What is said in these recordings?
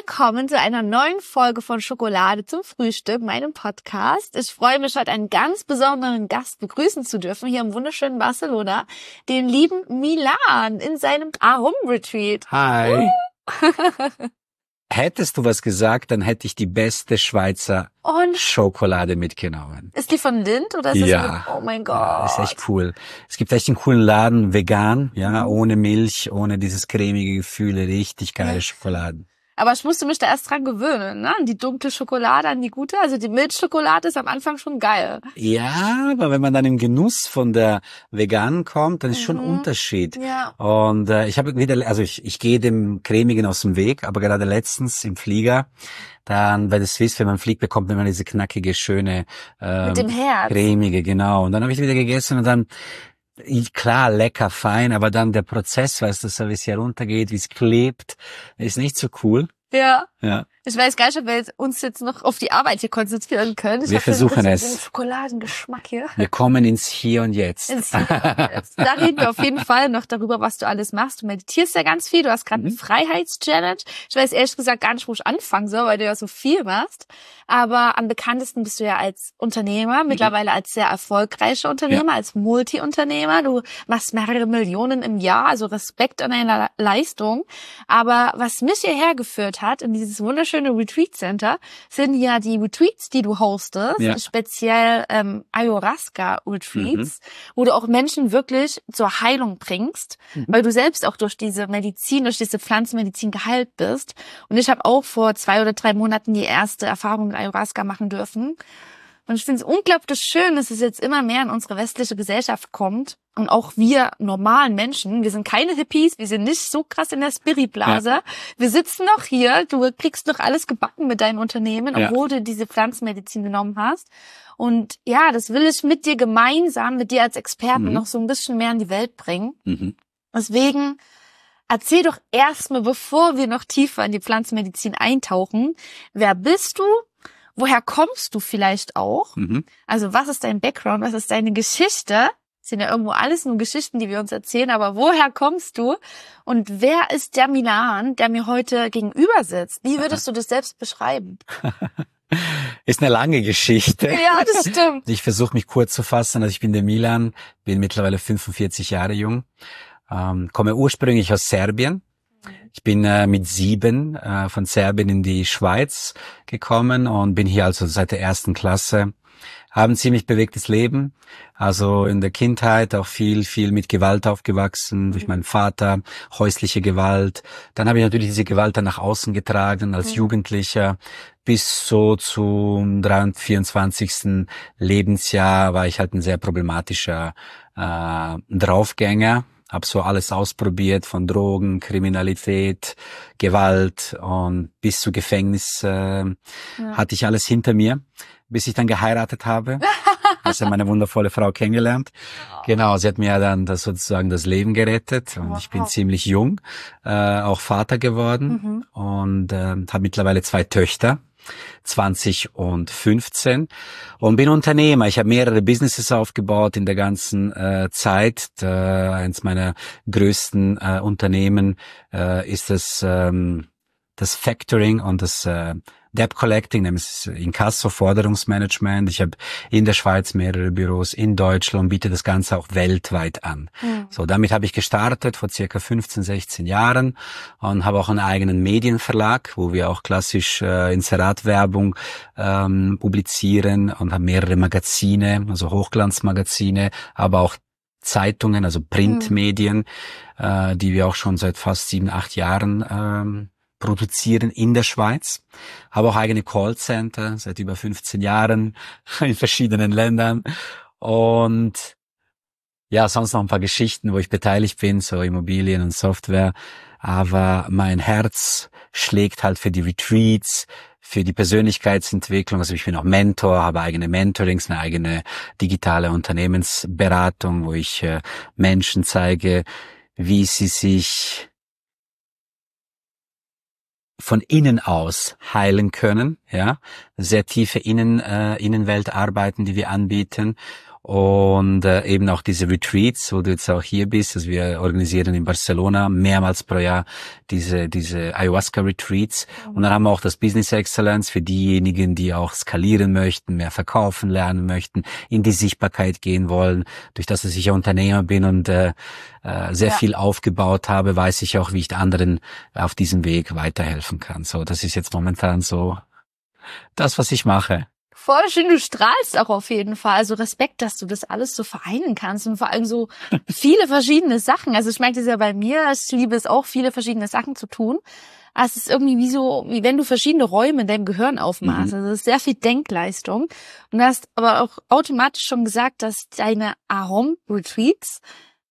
willkommen zu einer neuen Folge von Schokolade zum Frühstück, meinem Podcast. Ich freue mich, heute einen ganz besonderen Gast begrüßen zu dürfen, hier im wunderschönen Barcelona, den lieben Milan in seinem Arom-Retreat. Hi. Hättest du was gesagt, dann hätte ich die beste Schweizer Schokolade mitgenommen. Ist die von Lindt oder ist ja. Das oh mein Gott. Ja, ist echt cool. Es gibt echt einen coolen Laden, vegan, ja, ohne Milch, ohne dieses cremige Gefühl, richtig geile Schokoladen. Aber ich musste mich da erst dran gewöhnen, ne? An die dunkle Schokolade, an die gute. Also die Milchschokolade ist am Anfang schon geil. Ja, aber wenn man dann im Genuss von der veganen kommt, dann ist schon ein Unterschied. Ja. Und ich habe wieder, also ich gehe dem cremigen aus dem Weg, aber gerade letztens im Flieger, dann bei der Swiss, wenn man fliegt, bekommt man diese knackige, schöne, mit dem Herz. cremige, genau. Und dann habe ich wieder gegessen und dann klar, lecker, fein, aber dann der Prozess, weißt du, wie es hier runtergeht, wie es klebt, ist nicht so cool. Ja. Ja. Ich weiß gar nicht, ob wir uns jetzt noch auf die Arbeit hier konzentrieren können. Wir versuchen es. Den Schokoladengeschmack hier. Wir kommen ins Hier und Jetzt. Da reden wir auf jeden Fall noch darüber, was du alles machst. Du meditierst ja ganz viel. Du hast gerade eine Freiheitschallenge. Ich weiß ehrlich gesagt gar nicht, wo ich anfangen soll, weil du ja so viel machst. Aber am bekanntesten bist du ja als Unternehmer, mittlerweile als sehr erfolgreicher Unternehmer, als Multi-Unternehmer. Du machst mehrere Millionen im Jahr, also Respekt an deiner Leistung. Aber was mich hierher geführt hat, in dieses wunderschöne Retreat Center, sind ja die Retreats, die du hostest, speziell Ayahuasca Retreats, wo du auch Menschen wirklich zur Heilung bringst, weil du selbst auch durch diese Medizin, durch diese Pflanzenmedizin geheilt bist. Und ich habe auch vor 2 oder 3 Monaten die erste Erfahrung mit Ayahuasca machen dürfen. Und ich finde es unglaublich schön, dass es jetzt immer mehr in unsere westliche Gesellschaft kommt. Und auch wir normalen Menschen, wir sind keine Hippies, wir sind nicht so krass in der Spirit-Blase. Ja. Wir sitzen noch hier, du kriegst noch alles gebacken mit deinem Unternehmen, obwohl du diese Pflanzenmedizin genommen hast. Und ja, das will ich mit dir gemeinsam, mit dir als Experten noch so ein bisschen mehr in die Welt bringen. Deswegen erzähl doch erstmal, bevor wir noch tiefer in die Pflanzenmedizin eintauchen, wer bist du? Woher kommst du vielleicht auch? Also was ist dein Background? Was ist deine Geschichte? Das sind ja irgendwo alles nur Geschichten, die wir uns erzählen, aber woher kommst du? Und wer ist der Milan, der mir heute gegenüber sitzt? Wie würdest du das selbst beschreiben? Ist eine lange Geschichte. Ja, das stimmt. Ich versuche mich kurz zu fassen. Also ich bin der Milan, bin mittlerweile 45 Jahre jung, komme ursprünglich aus Serbien. Ich bin mit 7 von Serbien in die Schweiz gekommen und bin hier also seit der 1. Klasse. Habe ein ziemlich bewegtes Leben, also in der Kindheit auch viel mit Gewalt aufgewachsen, durch meinen Vater, häusliche Gewalt. Dann habe ich natürlich diese Gewalt dann nach außen getragen als Jugendlicher. Bis so zum 24. Lebensjahr war ich halt ein sehr problematischer Draufgänger. Hab so alles ausprobiert, von Drogen, Kriminalität, Gewalt und bis zu Gefängnis hatte ich alles hinter mir, bis ich dann geheiratet habe. Also meine wundervolle Frau kennengelernt. Genau, sie hat mir dann sozusagen das Leben gerettet und ich bin ziemlich jung, auch Vater geworden und habe mittlerweile 2 Töchter. 20 und 15 und bin Unternehmer. Ich habe mehrere Businesses aufgebaut in der ganzen Zeit. Eins meiner größten Unternehmen ist das Factoring und das Debt Collecting, nämlich Inkasso, Forderungsmanagement. Ich habe in der Schweiz mehrere Büros, in Deutschland und biete das Ganze auch weltweit an. So, damit habe ich gestartet vor circa 15, 16 Jahren und habe auch einen eigenen Medienverlag, wo wir auch klassisch Inseratwerbung publizieren und haben mehrere Magazine, also Hochglanzmagazine, aber auch Zeitungen, also Printmedien, die wir auch schon seit fast 7, 8 Jahren produzieren in der Schweiz. Habe auch eigene Callcenter seit über 15 Jahren in verschiedenen Ländern. Und ja, sonst noch ein paar Geschichten, wo ich beteiligt bin, so Immobilien und Software. Aber mein Herz schlägt halt für die Retreats, für die Persönlichkeitsentwicklung. Also ich bin auch Mentor, habe eigene Mentorings, eine eigene digitale Unternehmensberatung, wo ich Menschen zeige, wie sie sich von innen aus heilen können, ja, sehr tiefe Innenwelt arbeiten, die wir anbieten. Und eben auch diese Retreats, wo du jetzt auch hier bist. Also wir organisieren in Barcelona mehrmals pro Jahr diese Ayahuasca-Retreats. Und dann haben wir auch das Business Excellence für diejenigen, die auch skalieren möchten, mehr verkaufen lernen möchten, in die Sichtbarkeit gehen wollen. Durch das, dass ich ja Unternehmer bin und sehr viel aufgebaut habe, weiß ich auch, wie ich anderen auf diesem Weg weiterhelfen kann. So, das ist jetzt momentan so das, was ich mache. Voll schön, du strahlst auch auf jeden Fall. Also Respekt, dass du das alles so vereinen kannst und vor allem so viele verschiedene Sachen. Also ich merke das ja bei mir, ich liebe es auch, viele verschiedene Sachen zu tun. Aber es ist irgendwie wie wenn du verschiedene Räume in deinem Gehirn aufmachst. Also es ist sehr viel Denkleistung. Und du hast aber auch automatisch schon gesagt, dass deine Ahom-Retreats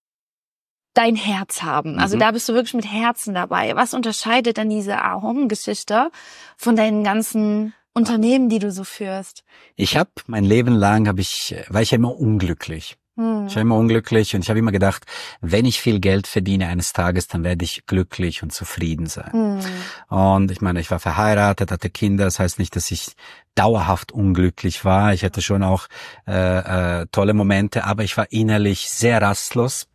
dein Herz haben. Also da bist du wirklich mit Herzen dabei. Was unterscheidet denn diese Ahom-Geschichte von deinen ganzen Unternehmen, die du so führst? Mein Leben lang war ich ja immer unglücklich. Ich war immer unglücklich und ich habe immer gedacht, wenn ich viel Geld verdiene eines Tages, dann werde ich glücklich und zufrieden sein. Und ich meine, ich war verheiratet, hatte Kinder, das heißt nicht, dass ich dauerhaft unglücklich war. Ich hatte schon auch tolle Momente, aber ich war innerlich sehr rastlos.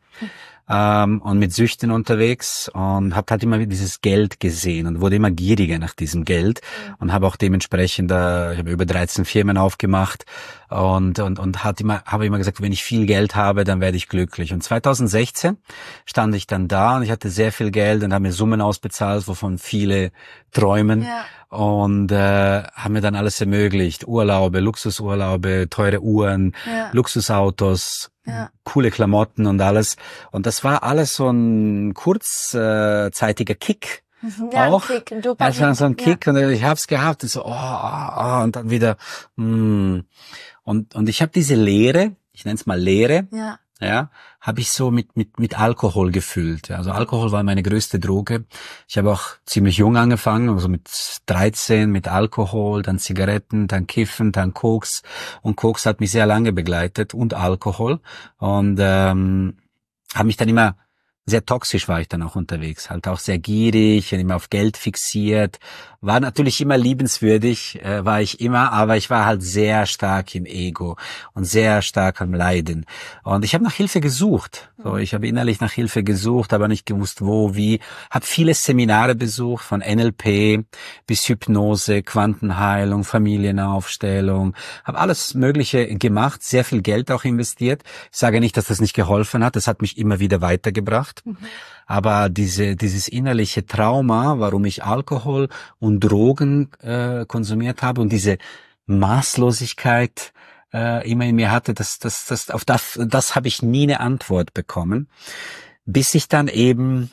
Und mit Süchten unterwegs und habe halt immer dieses Geld gesehen und wurde immer gieriger nach diesem Geld und habe auch dementsprechend, ich habe über 13 Firmen aufgemacht und habe immer gesagt, wenn ich viel Geld habe, dann werde ich glücklich. Und 2016 stand ich dann da und ich hatte sehr viel Geld und habe mir Summen ausbezahlt, wovon viele träumen. Ja. Und haben mir dann alles ermöglicht. Urlaube, Luxusurlaube, teure Uhren, Luxusautos, coole Klamotten und alles. Und das war alles so ein kurzzeitiger Kick. Ja, auch. Ein Kick, das war so ein Kick und ich hab's gehabt und so, und dann wieder, Und ich habe diese Leere, ich nenne es mal Leere, habe ich so mit Alkohol gefüllt. Also Alkohol war meine größte Droge. Ich habe auch ziemlich jung angefangen, also mit 13 mit Alkohol, dann Zigaretten, dann Kiffen, dann Koks. Und Koks hat mich sehr lange begleitet und Alkohol. Und habe mich dann immer sehr toxisch war ich dann auch unterwegs, halt auch sehr gierig, immer auf Geld fixiert, war natürlich immer liebenswürdig, war ich immer, aber ich war halt sehr stark im Ego und sehr stark am Leiden. Und ich habe nach Hilfe gesucht, so ich habe innerlich nach Hilfe gesucht, aber nicht gewusst wo, wie, habe viele Seminare besucht, von NLP bis Hypnose, Quantenheilung, Familienaufstellung, habe alles Mögliche gemacht, sehr viel Geld auch investiert. Ich sage nicht, dass das nicht geholfen hat, das hat mich immer wieder weitergebracht. Aber dieses innerliche Trauma, warum ich Alkohol und Drogen konsumiert habe und diese Maßlosigkeit immer in mir hatte, auf das habe ich nie eine Antwort bekommen, bis ich dann eben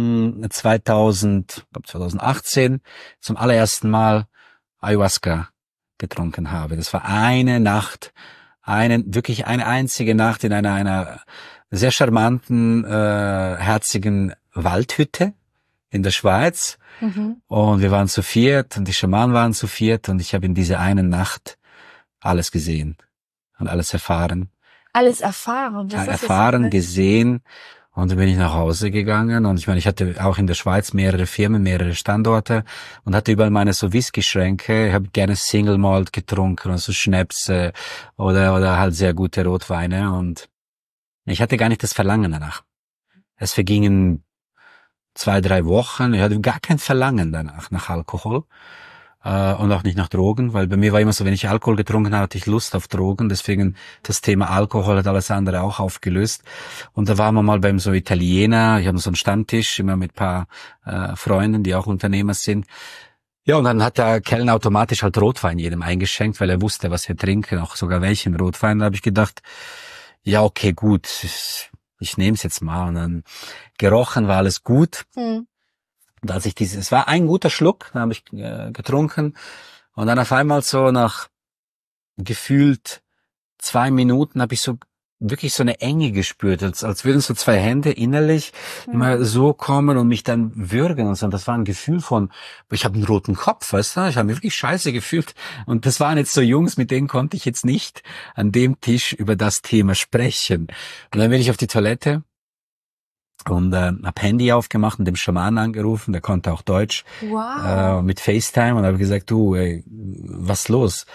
2018 zum allerersten Mal Ayahuasca getrunken habe. Das war eine Nacht, wirklich eine einzige Nacht in einer sehr charmanten, herzigen Waldhütte in der Schweiz. Und wir waren zu viert und die Schamanen waren zu viert und ich habe in dieser einen Nacht alles gesehen und alles erfahren. Alles erfahren? Erfahren, gesehen. Und dann bin ich nach Hause gegangen und ich meine, ich hatte auch in der Schweiz mehrere Firmen, mehrere Standorte und hatte überall meine so Whisky-Schränke. Ich habe gerne Single Malt getrunken und so Schnäpse oder halt sehr gute Rotweine und ich hatte gar nicht das Verlangen danach. Es vergingen 2-3 Wochen. Ich hatte gar kein Verlangen danach, nach Alkohol. Und auch nicht nach Drogen, weil bei mir war immer so, wenn ich Alkohol getrunken habe, hatte ich Lust auf Drogen. Deswegen das Thema Alkohol hat alles andere auch aufgelöst. Und da waren wir mal beim so Italiener. Ich habe so einen Stammtisch, immer mit ein paar Freunden, die auch Unternehmer sind. Ja, und dann hat der Kellner automatisch halt Rotwein jedem eingeschenkt, weil er wusste, was wir trinken, auch sogar welchen Rotwein. Da habe ich gedacht, ja, okay, gut, ich nehme es jetzt mal. Und dann gerochen war alles gut. Und als ich es war ein guter Schluck, dann habe ich getrunken. Und dann auf einmal so nach gefühlt 2 Minuten habe ich so wirklich so eine Enge gespürt, als würden so 2 Hände innerlich immer so kommen und mich dann würgen und so. Und das war ein Gefühl von, ich habe einen roten Kopf, weißt du? Ich habe mich wirklich scheiße gefühlt. Und das waren jetzt so Jungs, mit denen konnte ich jetzt nicht an dem Tisch über das Thema sprechen. Und dann bin ich auf die Toilette und hab Handy aufgemacht und dem Schamanen angerufen, der konnte auch Deutsch, mit FaceTime und habe gesagt, du, ey, was los?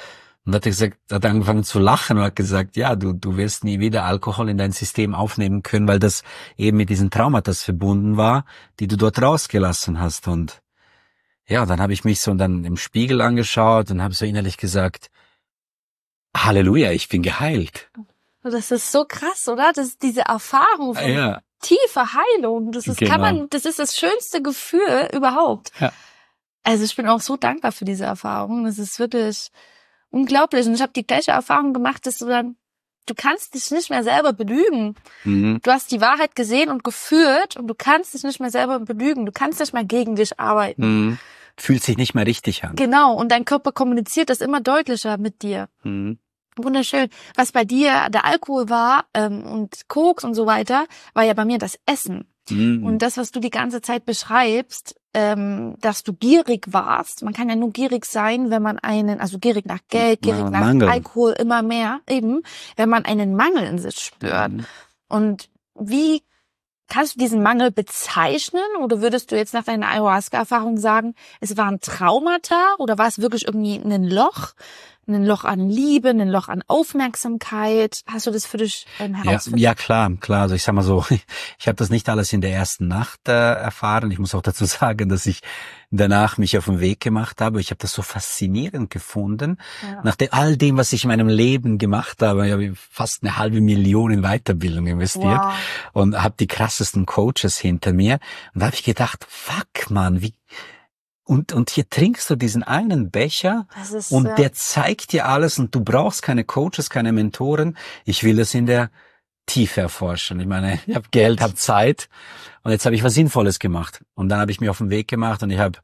Und hat angefangen zu lachen und hat gesagt, ja, du wirst nie wieder Alkohol in dein System aufnehmen können, weil das eben mit diesen Traumata verbunden war, die du dort rausgelassen hast. Und ja, dann habe ich mich so dann im Spiegel angeschaut und habe so innerlich gesagt, Halleluja, ich bin geheilt. Das ist so krass, oder? Das ist diese Erfahrung von tiefer Heilung. Das ist, das ist das schönste Gefühl überhaupt. Ja. Also ich bin auch so dankbar für diese Erfahrung. Das ist wirklich unglaublich. Und ich habe die gleiche Erfahrung gemacht, dass du kannst dich nicht mehr selber belügen. Mhm. Du hast die Wahrheit gesehen und gefühlt und du kannst dich nicht mehr selber belügen. Du kannst nicht mehr gegen dich arbeiten. Mhm. Fühlt sich nicht mehr richtig an. Genau. Und dein Körper kommuniziert das immer deutlicher mit dir. Mhm. Wunderschön. Was bei dir der Alkohol war und Koks und so weiter, war ja bei mir das Essen. Mhm. Und das, was du die ganze Zeit beschreibst, dass du gierig warst. Man kann ja nur gierig sein, wenn man gierig nach Geld, gierig nach Mangel. Alkohol, immer mehr eben, wenn man einen Mangel in sich spürt. Mhm. Und wie kannst du diesen Mangel bezeichnen? Oder würdest du jetzt nach deiner Ayahuasca-Erfahrung sagen, es waren Traumata oder war es wirklich irgendwie ein Loch an Liebe, ein Loch an Aufmerksamkeit? Hast du das für dich herausgefunden? Ja, klar. Also ich sag mal so, ich habe das nicht alles in der ersten Nacht erfahren. Ich muss auch dazu sagen, dass ich danach mich auf den Weg gemacht habe. Ich habe das so faszinierend gefunden. Ja. Nach all dem, was ich in meinem Leben gemacht habe, ich habe fast 500.000 in Weiterbildung investiert und habe die krassesten Coaches hinter mir. Und da habe ich gedacht, fuck, Mann, wie... Und hier trinkst du diesen einen Becher und der zeigt dir alles und du brauchst keine Coaches, keine Mentoren. Ich will es in der Tiefe erforschen. Ich meine, ich habe Geld, habe Zeit und jetzt habe ich was Sinnvolles gemacht. Und dann habe ich mich auf den Weg gemacht und ich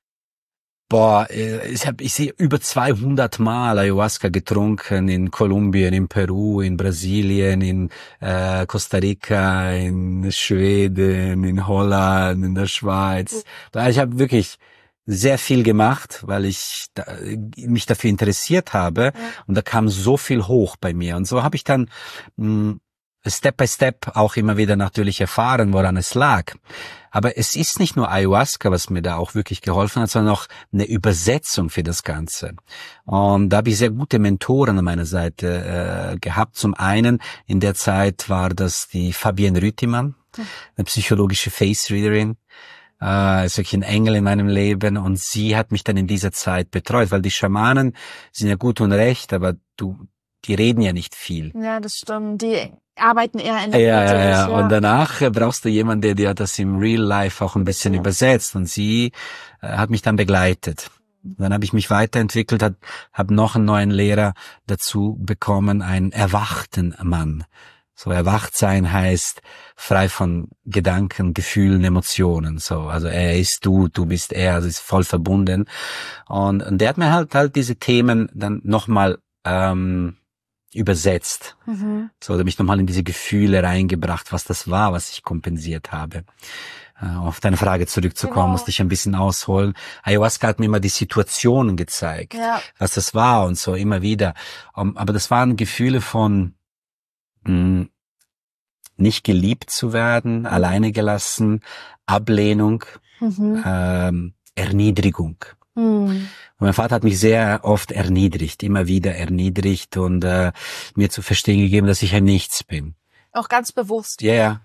sehe über 200 Mal Ayahuasca getrunken in Kolumbien, in Peru, in Brasilien, in Costa Rica, in Schweden, in Holland, in der Schweiz. Ich habe wirklich sehr viel gemacht, weil ich mich dafür interessiert habe. Ja. Und da kam so viel hoch bei mir. Und so habe ich dann Step by Step auch immer wieder natürlich erfahren, woran es lag. Aber es ist nicht nur Ayahuasca, was mir da auch wirklich geholfen hat, sondern auch eine Übersetzung für das Ganze. Und da habe ich sehr gute Mentoren an meiner Seite gehabt. Zum einen in der Zeit war das die Fabienne Rüttimann, eine psychologische Face-Readerin. Ist wirklich ein Engel in meinem Leben und sie hat mich dann in dieser Zeit betreut, weil die Schamanen sind ja gut und recht, aber die reden ja nicht viel. Ja, das stimmt. Die arbeiten eher in der Mitte. Ja. Und danach brauchst du jemanden, der dir das im Real Life auch ein bisschen übersetzt und sie hat mich dann begleitet. Dann habe ich mich weiterentwickelt, habe noch einen neuen Lehrer dazu bekommen, einen erwachten Mann. So erwacht sein heißt frei von Gedanken, Gefühlen, Emotionen. So, also er ist du bist er, also ist voll verbunden. Und der hat mir halt diese Themen dann nochmal übersetzt. Mhm. So, der mich nochmal in diese Gefühle reingebracht, was das war, was ich kompensiert habe. Auf deine Frage zurückzukommen, musste ich ein bisschen ausholen. Ayahuasca hat mir immer die Situationen gezeigt, was das war und so immer wieder. Aber das waren Gefühle von nicht geliebt zu werden, alleine gelassen, Ablehnung, Erniedrigung. Und mein Vater hat mich sehr oft erniedrigt, immer wieder erniedrigt und mir zu verstehen gegeben, dass ich ein Nichts bin. Auch ganz bewusst. Ja,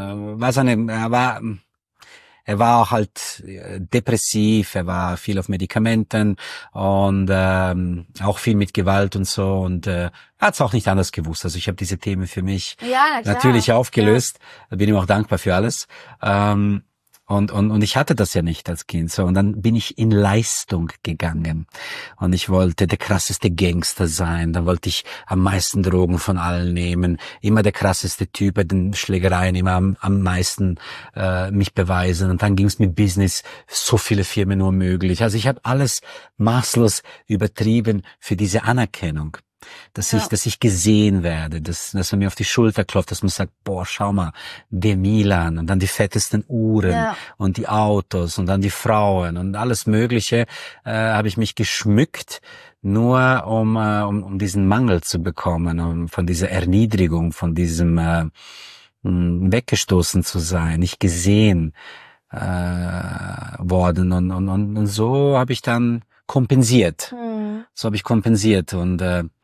er war auch halt depressiv, er war viel auf Medikamenten und auch viel mit Gewalt und so und er hat es auch nicht anders gewusst. Also ich habe diese Themen für mich natürlich aufgelöst, bin ihm auch dankbar für alles. Und ich hatte das ja nicht als Kind so. Und dann bin ich in Leistung gegangen. Und ich wollte der krasseste Gangster sein. Dann wollte ich am meisten Drogen von allen nehmen. Immer der krasseste Typ bei den Schlägereien, immer am meisten mich beweisen. Und dann ging es mit Business, so viele Firmen nur möglich. Also ich habe alles maßlos übertrieben für diese Anerkennung. Dass ich gesehen werde, dass man mir auf die Schulter klopft, dass man sagt, boah, schau mal, der Milan und dann die fettesten Uhren und die Autos und dann die Frauen und alles Mögliche, habe ich mich geschmückt, nur um diesen Mangel zu bekommen, um von dieser Erniedrigung, von diesem weggestoßen zu sein, nicht gesehen worden und so habe ich dann kompensiert. so habe ich kompensiert. Und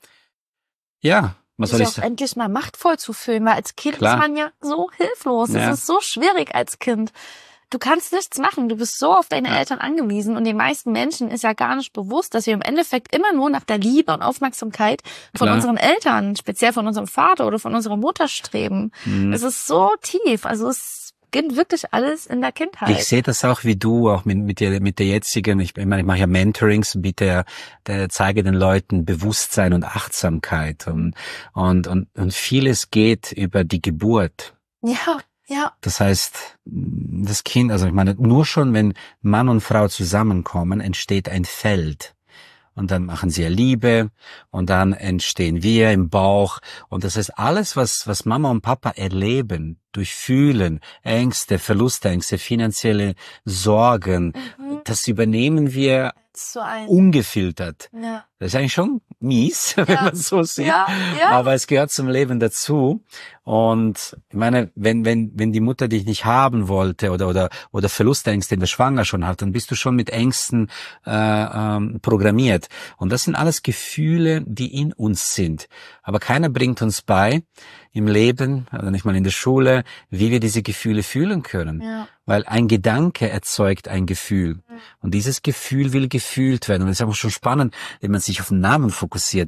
ja, was soll ich sagen? Endlich mal machtvoll zu fühlen, weil als Kind ist man ja so hilflos. Es ist so schwierig als Kind. Du kannst nichts machen. Du bist so auf deine Eltern angewiesen. Und den meisten Menschen ist ja gar nicht bewusst, dass wir im Endeffekt immer nur nach der Liebe und Aufmerksamkeit von unseren Eltern, speziell von unserem Vater oder von unserer Mutter streben. Es ist so tief. Also es beginnt wirklich alles in der Kindheit. Ich sehe das auch wie du, auch mit der jetzigen, ich meine, ich mache ja Mentorings, bitte zeige den Leuten Bewusstsein und Achtsamkeit und vieles geht über die Geburt. Ja. Ja. Das heißt, das Kind, also ich meine, nur schon, wenn Mann und Frau zusammenkommen, entsteht ein Feld. Und dann machen sie ja Liebe und dann entstehen wir im Bauch. Und das heißt, alles, was Mama und Papa erleben, durchfühlen, Ängste, Verlustängste, finanzielle Sorgen, das übernehmen wir ungefiltert. Ja. Das ist eigentlich schon mies, wenn man so sieht. Ja. Aber es gehört zum Leben dazu. Und ich meine, wenn die Mutter dich nicht haben wollte oder Verlustängste in der Schwangerschaft schon hat, dann bist du schon mit Ängsten programmiert. Und das sind alles Gefühle, die in uns sind. Aber keiner bringt uns bei im Leben, also nicht mal in der Schule, wie wir diese Gefühle fühlen können. Ja. Weil ein Gedanke erzeugt ein Gefühl. Und dieses Gefühl will gefühlt werden. Und das ist auch schon spannend, wenn man sich auf den Namen fokussiert.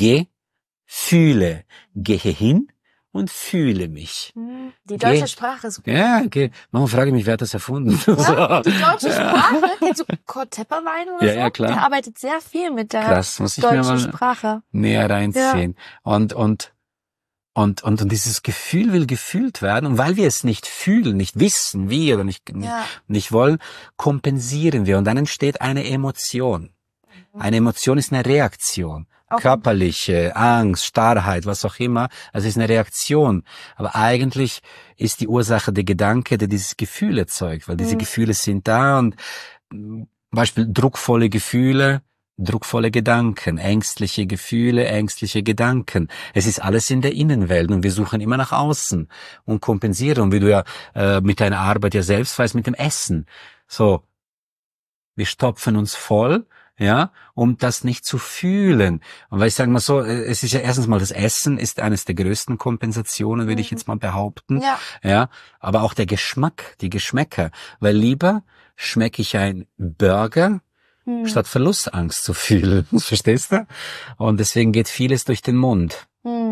Fühle. Gehe hin und fühle mich. Die deutsche Sprache ist gut. Ja, okay. Manchmal frage ich mich, wer hat das erfunden? Ja, die deutsche Sprache. Kennst du Kurt Tepperwein oder so? Ja, klar. Der arbeitet sehr viel mit der deutschen Sprache. Näher reinziehen. Ja. Und dieses Gefühl will gefühlt werden. Und weil wir es nicht fühlen, nicht wissen, wie oder nicht wollen, kompensieren wir. Und dann entsteht eine Emotion. Eine Emotion ist eine Reaktion. Körperliche, Angst, Starrheit, was auch immer. Also es ist eine Reaktion. Aber eigentlich ist die Ursache der Gedanke, der dieses Gefühl erzeugt. Weil diese Gefühle sind da und Beispiel druckvolle Gefühle, druckvolle Gedanken, ängstliche Gefühle, ängstliche Gedanken. Es ist alles in der Innenwelt und wir suchen immer nach außen und kompensieren. Und wie du ja mit deiner Arbeit ja selbst weißt, mit dem Essen. So, wir stopfen uns voll, ja, um das nicht zu fühlen. Und weil ich sage mal so, es ist ja erstens mal, das Essen ist eines der größten Kompensationen, würde ich jetzt mal behaupten. Ja, aber auch der Geschmack, die Geschmäcker. Weil lieber schmecke ich ein Burger, statt Verlustangst zu fühlen. Verstehst du? Und deswegen geht vieles durch den Mund.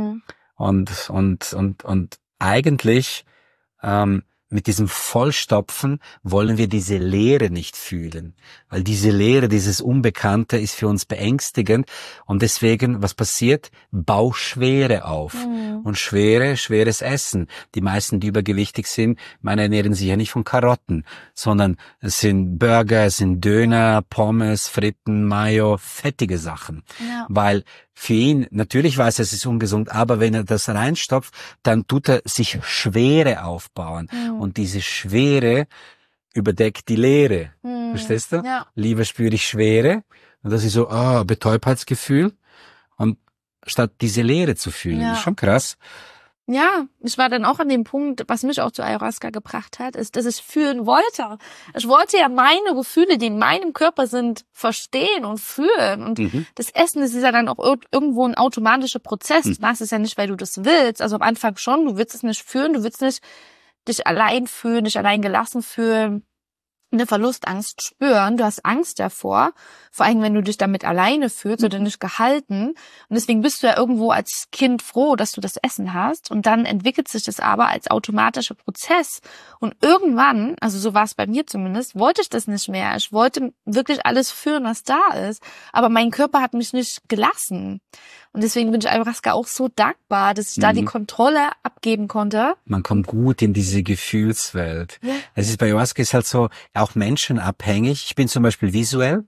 Und eigentlich, mit diesem Vollstopfen wollen wir diese Leere nicht fühlen. Weil diese Leere, dieses Unbekannte ist für uns beängstigend. Und deswegen, was passiert? Bauchschwere auf. Und schweres Essen. Die meisten, die übergewichtig sind, ernähren sich ja nicht von Karotten, sondern es sind Burger, es sind Döner, Pommes, Fritten, Mayo, fettige Sachen. Ja. Weil für ihn, natürlich weiß er, es ist ungesund, aber wenn er das reinstopft, dann tut er sich Schwere aufbauen. Und diese Schwere überdeckt die Leere. Verstehst du? Ja. Lieber spüre ich Schwere. Und das ist so, Betäubtheitsgefühl. Und statt diese Leere zu fühlen. Ja. Das ist schon krass. Ja, ich war dann auch an dem Punkt, was mich auch zu Ayahuasca gebracht hat, ist, dass ich fühlen wollte. Ich wollte ja meine Gefühle, die in meinem Körper sind, verstehen und fühlen. Und das Essen, das ist ja dann auch irgendwo ein automatischer Prozess. Du machst es ja nicht, weil du das willst. Also am Anfang schon, du willst es nicht fühlen, du willst nicht dich allein fühlen, dich allein gelassen fühlen, eine Verlustangst spüren. Du hast Angst davor, vor allem wenn du dich damit alleine fühlst oder nicht gehalten. Und deswegen bist du ja irgendwo als Kind froh, dass du das Essen hast. Und dann entwickelt sich das aber als automatischer Prozess. Und irgendwann, also so war es bei mir zumindest, wollte ich das nicht mehr. Ich wollte wirklich alles fühlen, was da ist. Aber mein Körper hat mich nicht gelassen. Und deswegen bin ich Ayahuasca auch so dankbar, dass ich da die Kontrolle abgeben konnte. Man kommt gut in diese Gefühlswelt. Ja. Es ist bei Ayahuasca ist halt so auch menschenabhängig. Ich bin zum Beispiel visuell.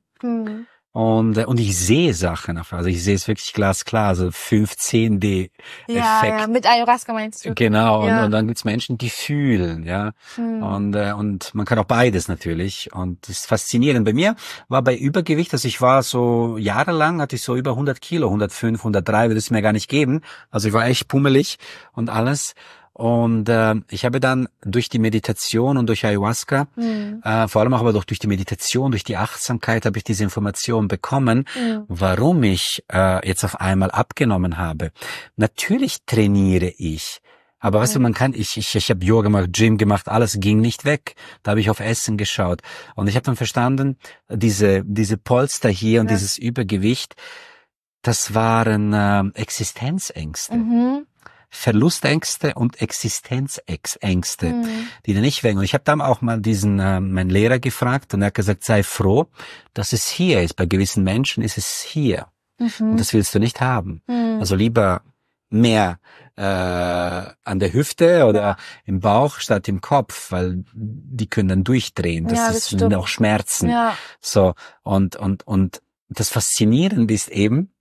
Und ich sehe Sachen, also ich sehe es wirklich glasklar, also 15D-Effekt. Ja, mit Ayahuasca meinst du? Genau, ja. und dann gibt's Menschen, die fühlen, ja. Und man kann auch beides natürlich. Und das ist faszinierend. Bei mir war bei Übergewicht, also ich war so jahrelang, hatte ich so über 100 Kilo, 105, 103, würde es mir gar nicht geben. Also ich war echt pummelig und alles. Und ich habe dann durch die Meditation und durch Ayahuasca, vor allem auch aber durch die Meditation, durch die Achtsamkeit habe ich diese Information bekommen, warum ich jetzt auf einmal abgenommen habe. Natürlich trainiere ich. Aber weißt du, ich habe Yoga gemacht, Gym gemacht, alles ging nicht weg. Da habe ich auf Essen geschaut. Und ich habe dann verstanden, diese Polster hier und dieses Übergewicht, das waren Existenzängste. Verlustängste und Existenzängste, die da nicht weg. Und ich habe dann auch mal meinen Lehrer gefragt und er hat gesagt, sei froh, dass es hier ist. Bei gewissen Menschen ist es hier. Und das willst du nicht haben. Also lieber mehr an der Hüfte oder im Bauch statt im Kopf, weil die können dann durchdrehen. Das sind auch Schmerzen. Ja. So, und das Faszinierende ist eben,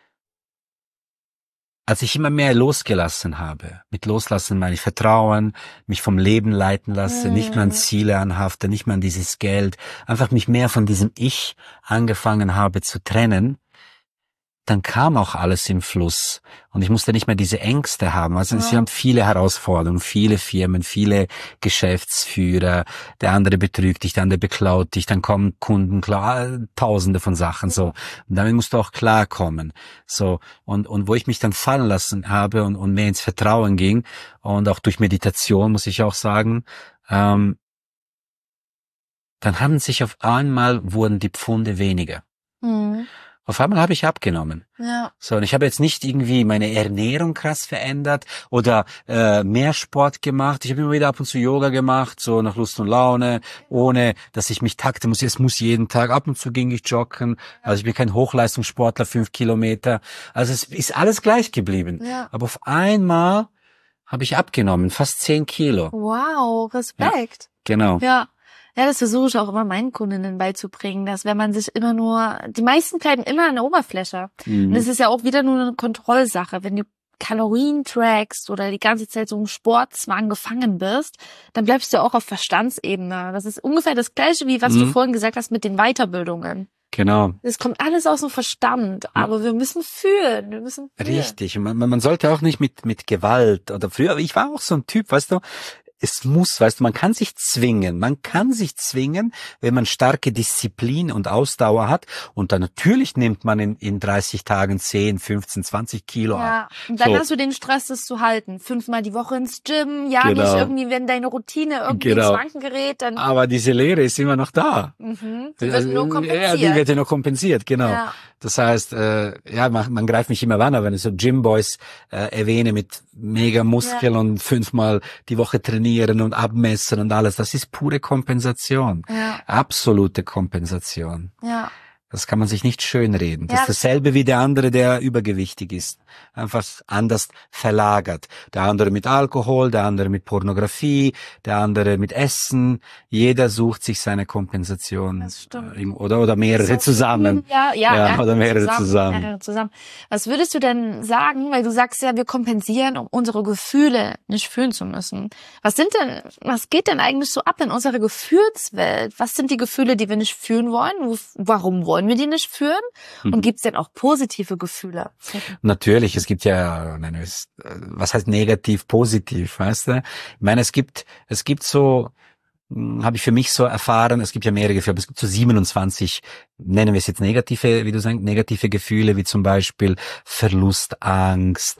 als ich immer mehr losgelassen habe, mit Loslassen meine ich Vertrauen, mich vom Leben leiten lasse, nicht mehr an Ziele anhafte, nicht mehr an dieses Geld, einfach mich mehr von diesem Ich angefangen habe zu trennen, dann kam auch alles im Fluss und ich musste nicht mehr diese Ängste haben. Also sie haben viele Herausforderungen, viele Firmen, viele Geschäftsführer, der andere betrügt dich, der andere beklaut dich, dann kommen Kunden, klar, tausende von Sachen, so. Und damit musst du auch klarkommen, so. Und wo ich mich dann fallen lassen habe und mehr ins Vertrauen ging und auch durch Meditation, muss ich auch sagen, dann haben sich auf einmal wurden die Pfunde weniger. Auf einmal habe ich abgenommen. Ja. So, und ich habe jetzt nicht irgendwie meine Ernährung krass verändert oder mehr Sport gemacht. Ich habe immer wieder ab und zu Yoga gemacht, so nach Lust und Laune, ohne dass ich mich takten muss. Es muss jeden Tag. Ab und zu ging ich joggen. Also ich bin kein Hochleistungssportler, 5 Kilometer. Also es ist alles gleich geblieben. Ja. Aber auf einmal habe ich abgenommen, fast 10 Kilo. Wow, Respekt. Ja, genau. Ja. Ja, das versuche ich auch immer meinen Kundinnen beizubringen, dass wenn man sich immer nur, die meisten bleiben immer an der Oberfläche. Und das ist ja auch wieder nur eine Kontrollsache. Wenn du Kalorien trackst oder die ganze Zeit so im Sportzwang gefangen bist, dann bleibst du auch auf Verstandsebene. Das ist ungefähr das Gleiche, wie was du vorhin gesagt hast mit den Weiterbildungen. Genau. Das kommt alles aus dem Verstand, aber wir müssen fühlen, Richtig. Und man sollte auch nicht mit Gewalt oder früher, ich war auch so ein Typ, weißt du, es muss, weißt du, man kann sich zwingen, wenn man starke Disziplin und Ausdauer hat und dann natürlich nimmt man in 30 Tagen 10, 15, 20 Kilo ab. Ja, und dann hast du den Stress, das zu halten. 5-mal die Woche ins Gym, nicht irgendwie, wenn deine Routine irgendwie ins Wanken gerät, dann... Aber diese Lehre ist immer noch da. Die wird nur kompensiert. Ja, die wird ja noch kompensiert, genau. Ja. Das heißt, man greift mich immer an, wenn ich so Gymboys erwähne mit mega Muskeln und 5-mal die Woche trainieren und abmessen und alles. Das ist pure Kompensation. Ja. Absolute Kompensation. Ja. Das kann man sich nicht schönreden. Das ist dasselbe wie der andere, der übergewichtig ist. Einfach anders verlagert. Der andere mit Alkohol, der andere mit Pornografie, der andere mit Essen. Jeder sucht sich seine Kompensation. Das stimmt. Oder mehrere zusammen. Oder mehrere zusammen. Was würdest du denn sagen, weil du sagst ja, wir kompensieren, um unsere Gefühle nicht fühlen zu müssen. Was geht denn eigentlich so ab in unserer Gefühlswelt? Was sind die Gefühle, die wir nicht fühlen wollen? Warum wollen wir die nicht fühlen? Und gibt es denn auch positive Gefühle? Natürlich, es gibt ja, was heißt negativ, positiv, weißt du? Ich meine, es gibt so, habe ich für mich so erfahren, es gibt ja mehrere Gefühle, aber es gibt so 27, nennen wir es jetzt negative, wie du sagst, negative Gefühle, wie zum Beispiel Verlust, Angst,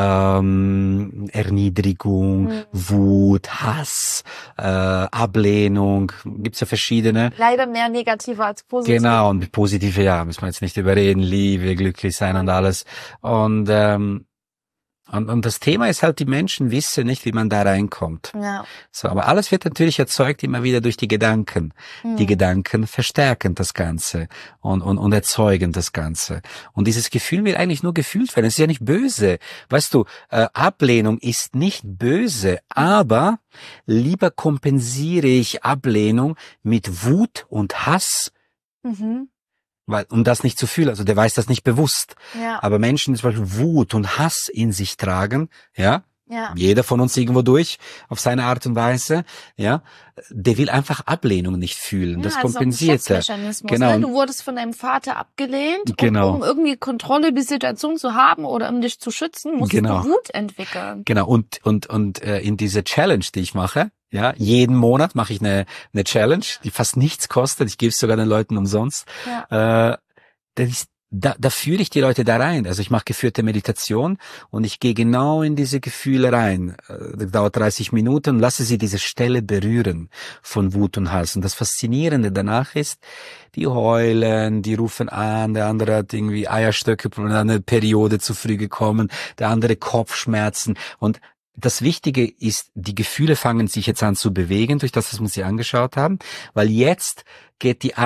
Erniedrigung, Wut, Hass, Ablehnung, gibt's ja verschiedene. Leider mehr negative als positive. Genau, und positive, ja, müssen wir jetzt nicht überreden, Liebe, glücklich sein und alles. Und das Thema ist halt, die Menschen wissen nicht, wie man da reinkommt. Ja. So, aber alles wird natürlich erzeugt immer wieder durch die Gedanken. Die Gedanken verstärken das Ganze und erzeugen das Ganze. Und dieses Gefühl will eigentlich nur gefühlt werden. Es ist ja nicht böse. Weißt du, Ablehnung ist nicht böse, aber lieber kompensiere ich Ablehnung mit Wut und Hass. Um das nicht zu fühlen, also der weiß das nicht bewusst. Ja. Aber Menschen, die zum Beispiel Wut und Hass in sich tragen, ja, Ja. Jeder von uns irgendwo durch, auf seine Art und Weise, ja. Der will einfach Ablehnung nicht fühlen. Das kompensiert er. Genau. Ne? Du wurdest von deinem Vater abgelehnt. Genau. Und um irgendwie Kontrolle über die Situation zu haben oder um dich zu schützen, musst du Wut entwickeln. Genau. Und in diese Challenge, die ich mache, ja, jeden Monat mache ich eine Challenge, die fast nichts kostet. Ich gebe es sogar den Leuten umsonst. Ja. Da führe ich die Leute da rein. Also ich mache geführte Meditation und ich gehe genau in diese Gefühle rein. Das dauert 30 Minuten und lasse sie diese Stelle berühren von Wut und Hass. Und das Faszinierende danach ist, die heulen, die rufen an, der andere hat irgendwie Eierstöcke, eine Periode zu früh gekommen, der andere Kopfschmerzen. Und das Wichtige ist, die Gefühle fangen sich jetzt an zu bewegen, durch das, was wir uns hier angeschaut haben, weil jetzt geht der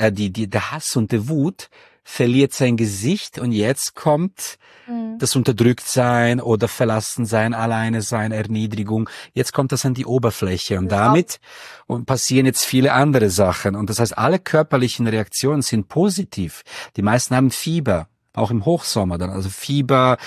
Hass und die Wut verliert sein Gesicht und jetzt kommt das Unterdrücktsein oder Verlassensein, Alleine sein, Erniedrigung. Jetzt kommt das an die Oberfläche und damit passieren jetzt viele andere Sachen. Und das heißt, alle körperlichen Reaktionen sind positiv. Die meisten haben Fieber, auch im Hochsommer dann, also Fieber,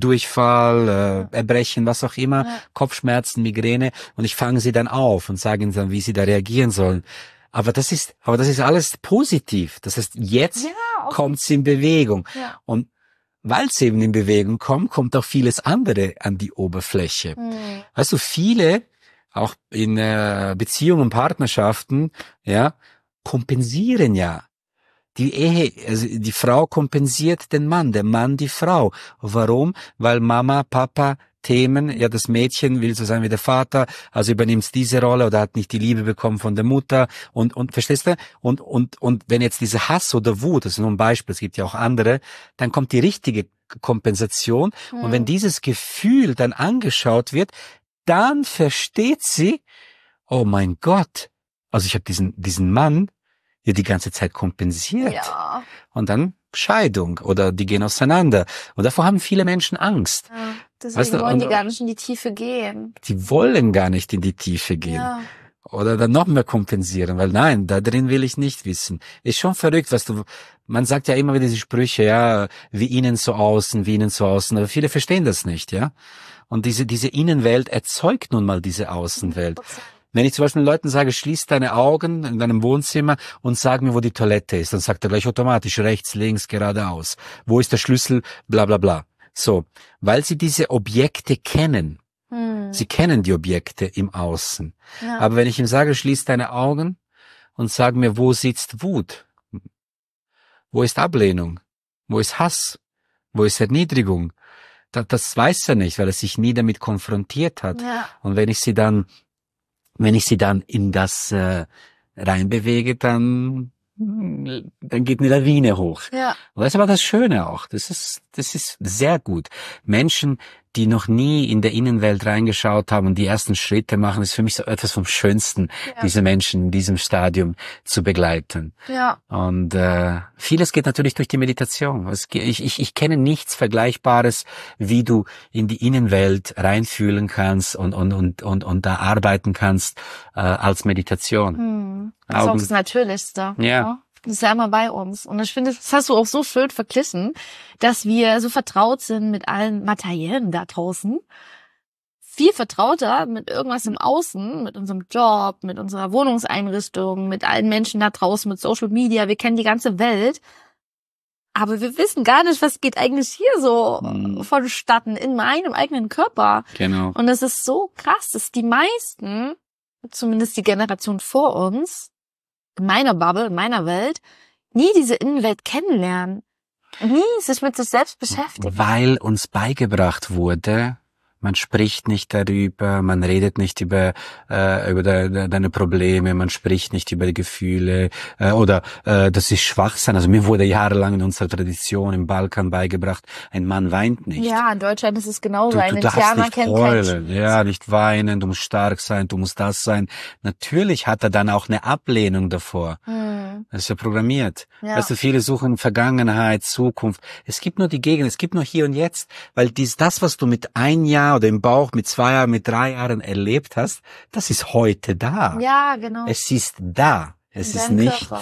Durchfall, Erbrechen, was auch immer, Kopfschmerzen, Migräne und ich fange sie dann auf und sage ihnen dann, wie sie da reagieren sollen. Aber das ist alles positiv. Das heißt, jetzt kommt es in Bewegung. Ja. Und weil es eben in Bewegung kommt auch vieles andere an die Oberfläche. Weißt du, viele, auch in Beziehungen, Partnerschaften, ja, kompensieren ja. Die Ehe, also die Frau kompensiert den Mann, der Mann die Frau. Warum? Weil Mama, Papa Themen, ja, das Mädchen will so sein wie der Vater, also übernimmt diese Rolle oder hat nicht die Liebe bekommen von der Mutter und verstehst du? Und wenn jetzt diese Hass oder Wut, das ist nur ein Beispiel, es gibt ja auch andere, dann kommt die richtige Kompensation und wenn dieses Gefühl dann angeschaut wird, dann versteht sie, oh mein Gott, also ich habe diesen Mann ja die ganze Zeit kompensiert. Ja. Und dann Scheidung oder die gehen auseinander. Und davor haben viele Menschen Angst. Ja, deswegen wollen die gar nicht in die Tiefe gehen. Die wollen gar nicht in die Tiefe gehen. Ja. Oder dann noch mehr kompensieren, weil nein, da drin will ich nicht wissen. Ist schon verrückt, man sagt ja immer wieder diese Sprüche, ja, wie innen so außen, aber viele verstehen das nicht, ja. Und diese Innenwelt erzeugt nun mal diese Außenwelt. 100%. Wenn ich zum Beispiel den Leuten sage, schließ deine Augen in deinem Wohnzimmer und sag mir, wo die Toilette ist, dann sagt er gleich automatisch rechts, links, geradeaus. Wo ist der Schlüssel? Bla bla bla. So, weil sie diese Objekte kennen. Sie kennen die Objekte im Außen. Ja. Aber wenn ich ihm sage, schließ deine Augen und sag mir, wo sitzt Wut? Wo ist Ablehnung? Wo ist Hass? Wo ist Erniedrigung? Das weiß er nicht, weil er sich nie damit konfrontiert hat. Ja. Und wenn ich sie dann in das reinbewege, dann geht eine Lawine hoch. Ja. Und das ist aber das Schöne auch. Das ist sehr gut. Menschen, die noch nie in der Innenwelt reingeschaut haben und die ersten Schritte machen, ist für mich so etwas vom Schönsten, diese Menschen in diesem Stadium zu begleiten. Ja. Und vieles geht natürlich durch die Meditation. Ich kenne nichts Vergleichbares, wie du in die Innenwelt reinfühlen kannst und da arbeiten kannst als Meditation. Das ist auch das Natürlichste. Ja. Das ist ja immer bei uns. Und ich finde, das hast du auch so schön verglichen, dass wir so vertraut sind mit allen Materiellen da draußen. Viel vertrauter mit irgendwas im Außen, mit unserem Job, mit unserer Wohnungseinrichtung, mit allen Menschen da draußen, mit Social Media. Wir kennen die ganze Welt. Aber wir wissen gar nicht, was geht eigentlich hier so vonstatten in meinem eigenen Körper. Genau. Und das ist so krass, dass die meisten, zumindest die Generation vor uns, in meiner Bubble, in meiner Welt, nie diese Innenwelt kennenlernen. Nie sich mit sich selbst beschäftigen. Weil uns beigebracht wurde, man spricht nicht darüber, man redet nicht über deine Probleme, man spricht nicht über die Gefühle oder das ist Schwachsinn. Also mir wurde jahrelang in unserer Tradition im Balkan beigebracht, ein Mann weint nicht. Ja, in Deutschland ist es genauso. Ein Indianer kennt heulen. Ja, nicht weinen, du musst stark sein, du musst das sein. Natürlich hat er dann auch eine Ablehnung davor. Das ist ja programmiert. Ja. Weißt du, viele suchen Vergangenheit, Zukunft. Es gibt nur die Gegenwart, es gibt nur hier und jetzt, weil das, was du mit 1 Jahr oder im Bauch mit 2 Jahren, mit 3 Jahren erlebt hast, das ist heute da. Ja, genau. Es ist da. Es ist nicht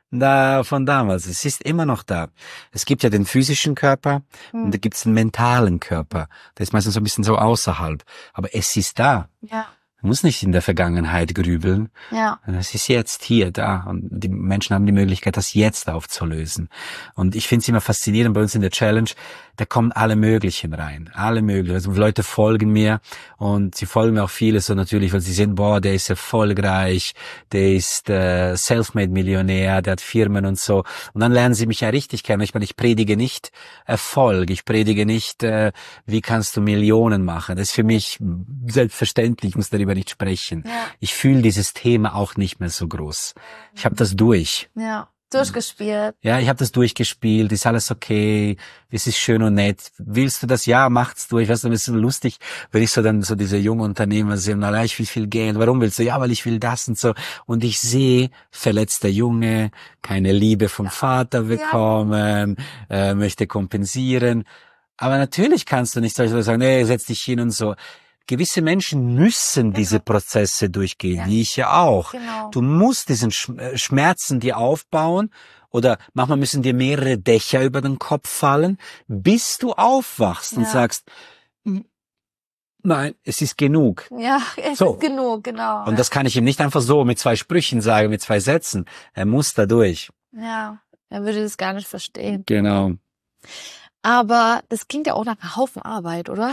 von damals. Es ist immer noch da. Es gibt ja den physischen Körper und da gibt's den mentalen Körper. Der ist meistens so ein bisschen so außerhalb. Aber es ist da. Ja. Man muss nicht in der Vergangenheit grübeln. Ja. Es ist jetzt hier, da. Und die Menschen haben die Möglichkeit, das jetzt aufzulösen. Und ich finde es immer faszinierend bei uns in der Challenge, da kommen alle möglichen rein. Alle möglichen. Also Leute folgen mir und sie folgen mir auch viele so natürlich, weil sie sehen, boah, der ist erfolgreich, der ist Selfmade-Millionär, der hat Firmen und so. Und dann lernen sie mich ja richtig kennen. Ich meine, ich predige nicht Erfolg, ich predige nicht, wie kannst du Millionen machen. Das ist für mich selbstverständlich, ich muss darüber nicht sprechen. Ja. Ich fühle dieses Thema auch nicht mehr so groß. Ich habe das durch. Ja, durchgespielt. Ja, ich habe das durchgespielt, ist alles okay, es ist schön und nett. Willst du das? Ja, macht's durch. Weißt du, es ist so lustig, wenn ich so dann so diese jungen Unternehmer sehe, na, ich will viel Geld. Warum willst du? Ja, weil ich will das und so. Und ich sehe, verletzter Junge, keine Liebe vom Vater bekommen, möchte kompensieren. Aber natürlich kannst du nicht so sagen, nee, setz dich hin und so. Gewisse Menschen müssen diese Prozesse durchgehen, wie ich ja auch. Genau. Du musst diesen Schmerzen dir aufbauen oder manchmal müssen dir mehrere Dächer über den Kopf fallen, bis du aufwachst und sagst, nein, es ist genug. Ja, es ist genug, genau. Und das kann ich ihm nicht einfach so mit 2 Sprüchen sagen, mit 2 Sätzen. Er muss da durch. Ja, er würde das gar nicht verstehen. Genau. Aber das klingt ja auch nach einem Haufen Arbeit, oder?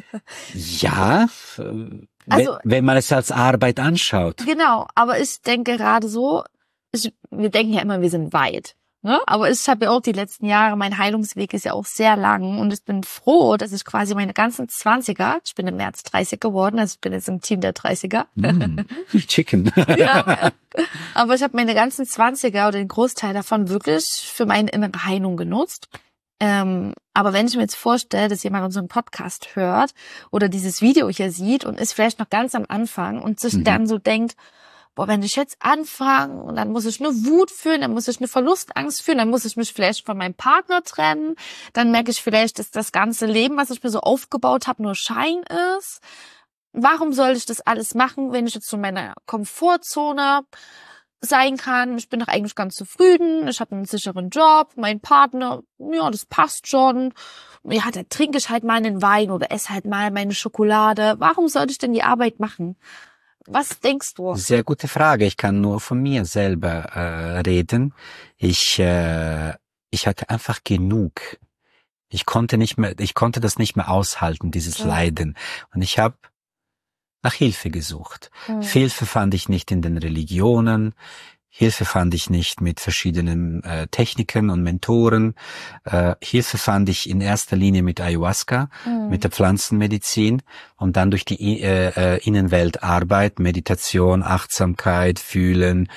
Ja, Also, wenn man es als Arbeit anschaut. Genau, aber ich denke gerade so, wir denken ja immer, wir sind weit. Ne? Aber ich habe ja auch die letzten Jahre, mein Heilungsweg ist ja auch sehr lang und ich bin froh, dass ich quasi meine ganzen 20er, ich bin im März 30 geworden, also ich bin jetzt im Team der 30er. Chicken. Ja. Aber ich habe meine ganzen 20er oder den Großteil davon wirklich für meine innere Heilung genutzt. Aber wenn ich mir jetzt vorstelle, dass jemand unseren Podcast hört oder dieses Video hier sieht und ist vielleicht noch ganz am Anfang und sich dann so denkt, boah, wenn ich jetzt anfange und dann muss ich eine Wut fühlen, dann muss ich eine Verlustangst fühlen, dann muss ich mich vielleicht von meinem Partner trennen, dann merke ich vielleicht, dass das ganze Leben, was ich mir so aufgebaut habe, nur Schein ist. Warum soll ich das alles machen, wenn ich jetzt so in meiner Komfortzone sein kann? Ich bin doch eigentlich ganz zufrieden, ich habe einen sicheren Job, mein Partner, ja, das passt schon. Ja, da trinke ich halt mal einen Wein oder esse halt mal meine Schokolade. Warum sollte ich denn die Arbeit machen? Was denkst du? Sehr gute Frage. Ich kann nur von mir selber reden. Ich hatte einfach genug. Ich konnte das nicht mehr aushalten, dieses Leiden. Und ich habe nach Hilfe gesucht. Hilfe fand ich nicht in den Religionen. Hilfe fand ich nicht mit verschiedenen Techniken und Mentoren. Hilfe fand ich in erster Linie mit Ayahuasca, mit der Pflanzenmedizin und dann durch die Innenwelt Arbeit, Meditation, Achtsamkeit, Fühlen.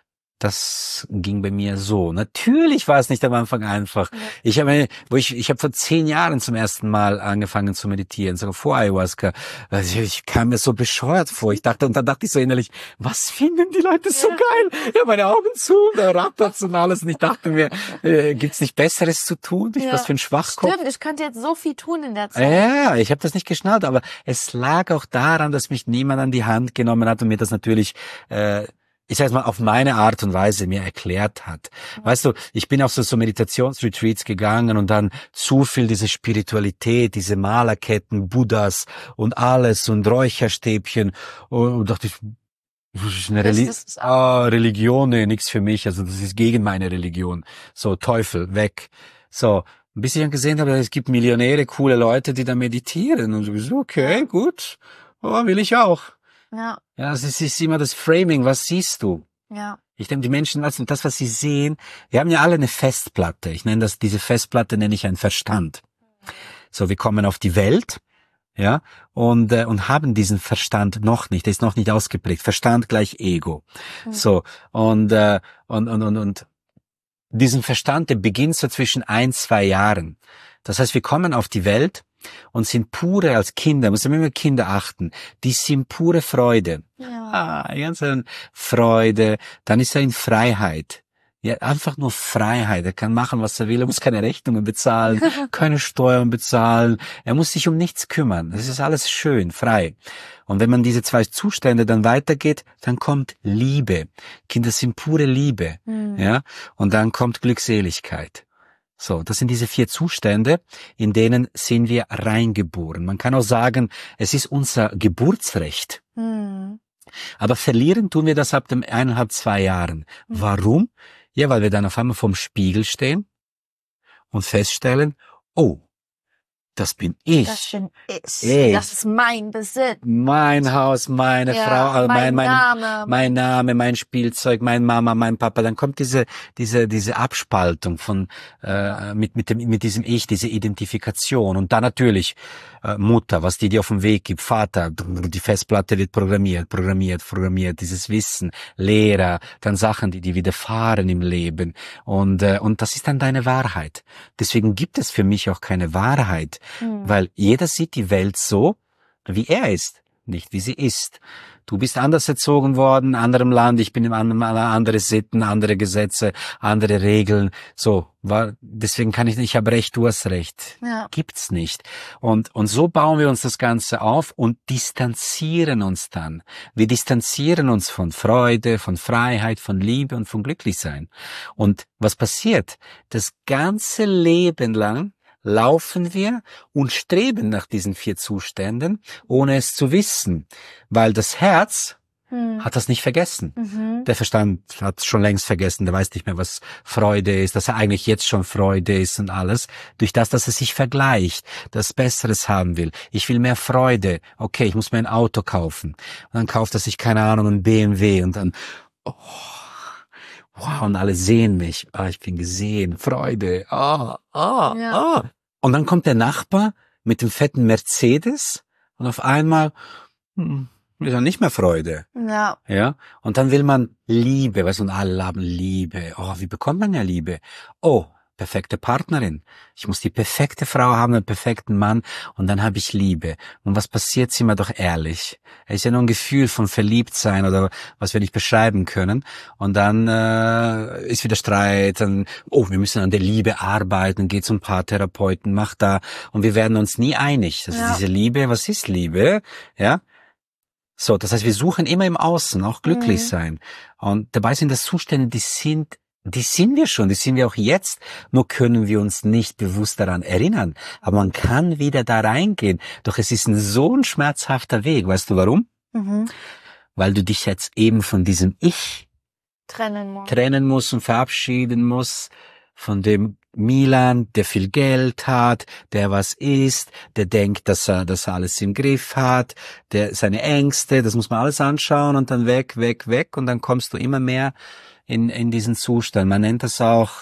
Das ging bei mir so. Natürlich war es nicht am Anfang einfach. Ich habe vor 10 Jahren zum ersten Mal angefangen zu meditieren, sogar vor Ayahuasca. Also ich kam mir so bescheuert vor. Dann dachte ich so innerlich, was finden die Leute so geil? Ja, meine Augen zu, da rattert's und alles. Und ich dachte mir, gibt's nicht Besseres zu tun? Was für ein Schwachkopf. Stimmt, ich könnte jetzt so viel tun in der Zeit. Ja, ich habe das nicht geschnallt, aber es lag auch daran, dass mich niemand an die Hand genommen hat und mir das natürlich ich sag mal, auf meine Art und Weise mir erklärt hat. Weißt du, ich bin auf so Meditationsretreats gegangen und dann zu viel diese Spiritualität, diese Malerketten, Buddhas und alles und Räucherstäbchen und dachte ich, das ist eine Religion, nee, nix für mich, also das ist gegen meine Religion. So, Teufel, weg. So, bis ich dann gesehen habe, es gibt Millionäre, coole Leute, die da meditieren und so, okay, gut, will ich auch. Ja, es ist immer das Framing, was siehst du? Ja. Ich denke, die Menschen, das, was sie sehen, wir haben ja alle eine Festplatte. Diese Festplatte nenne ich einen Verstand. So, wir kommen auf die Welt, ja, und haben diesen Verstand noch nicht, der ist noch nicht ausgeprägt. Verstand gleich Ego. So, und diesen Verstand, der beginnt so zwischen 1-2 Jahren. Das heißt, wir kommen auf die Welt und sind pure als Kinder, muss man immer Kinder achten, die sind pure Freude. Ja. Ganz Freude, dann ist er in Freiheit. Ja, einfach nur Freiheit. Er kann machen, was er will. Er muss keine Rechnungen bezahlen, keine Steuern bezahlen. Er muss sich um nichts kümmern. Das ist alles schön, frei. Und wenn man diese zwei Zustände dann weitergeht, dann kommt Liebe. Kinder sind pure Liebe. Ja. Und dann kommt Glückseligkeit. So, das sind diese 4 Zustände, in denen sind wir reingeboren. Man kann auch sagen, es ist unser Geburtsrecht. Aber verlieren tun wir das ab dem 1,5, 2 Jahren. Warum? Ja, weil wir dann auf einmal vorm Spiegel stehen und feststellen, oh, das bin ich. Das bin ich. Das ist mein Besitz. Mein Haus, meine Frau, mein Name, mein Spielzeug, mein Mama, mein Papa. Dann kommt diese Abspaltung von, mit diesem Ich, diese Identifikation. Und dann natürlich, Mutter, was die dir auf den Weg gibt, Vater, die Festplatte wird programmiert, dieses Wissen, Lehrer, dann Sachen, die widerfahren im Leben. Und das ist dann deine Wahrheit. Deswegen gibt es für mich auch keine Wahrheit. Weil jeder sieht die Welt so, wie er ist, nicht wie sie ist. Du bist anders erzogen worden, in anderem Land, ich bin in einem andere Sitten, andere Gesetze, andere Regeln. So, deswegen kann ich nicht, ich habe Recht, du hast Recht. Ja. Gibt's nicht. Und so bauen wir uns das Ganze auf und distanzieren uns dann. Wir distanzieren uns von Freude, von Freiheit, von Liebe und von Glücklichsein. Und was passiert? Das ganze Leben lang laufen wir und streben nach diesen 4 Zuständen, ohne es zu wissen, weil das Herz hat das nicht vergessen. Der Verstand hat es schon längst vergessen, der weiß nicht mehr, was Freude ist, dass er eigentlich jetzt schon Freude ist und alles, durch das, dass er sich vergleicht, das Besseres haben will. Ich will mehr Freude, okay, ich muss mir ein Auto kaufen. Und dann kauft er sich, keine Ahnung, ein BMW und dann, wow, und alle sehen mich. Ich bin gesehen. Freude. Und dann kommt der Nachbar mit dem fetten Mercedes und auf einmal ist er nicht mehr Freude. Ja. Ja. Und dann will man Liebe, weißt du, und alle haben Liebe. Oh, wie bekommt man ja Liebe? Oh, perfekte Partnerin. Ich muss die perfekte Frau haben, einen perfekten Mann und dann habe ich Liebe. Und was passiert, sind wir doch ehrlich. Es ist ja nur ein Gefühl von Verliebtsein oder was wir nicht beschreiben können. Und dann ist wieder Streit. Dann, wir müssen an der Liebe arbeiten, geh zum Paartherapeuten, mach da. Und wir werden uns nie einig. Das ist diese Liebe. Was ist Liebe? Ja. So, das heißt, wir suchen immer im Außen, auch glücklich sein. Und dabei sind das Zustände, die sind wir schon, die sind wir auch jetzt, nur können wir uns nicht bewusst daran erinnern. Aber man kann wieder da reingehen. Doch es ist so ein schmerzhafter Weg. Weißt du warum? Weil du dich jetzt eben von diesem Ich trennen musst und verabschieden musst, von dem Milan, der viel Geld hat, der was isst, der denkt, dass er alles im Griff hat, der seine Ängste, das muss man alles anschauen und dann weg und dann kommst du immer mehr in diesen Zustand. Man nennt das auch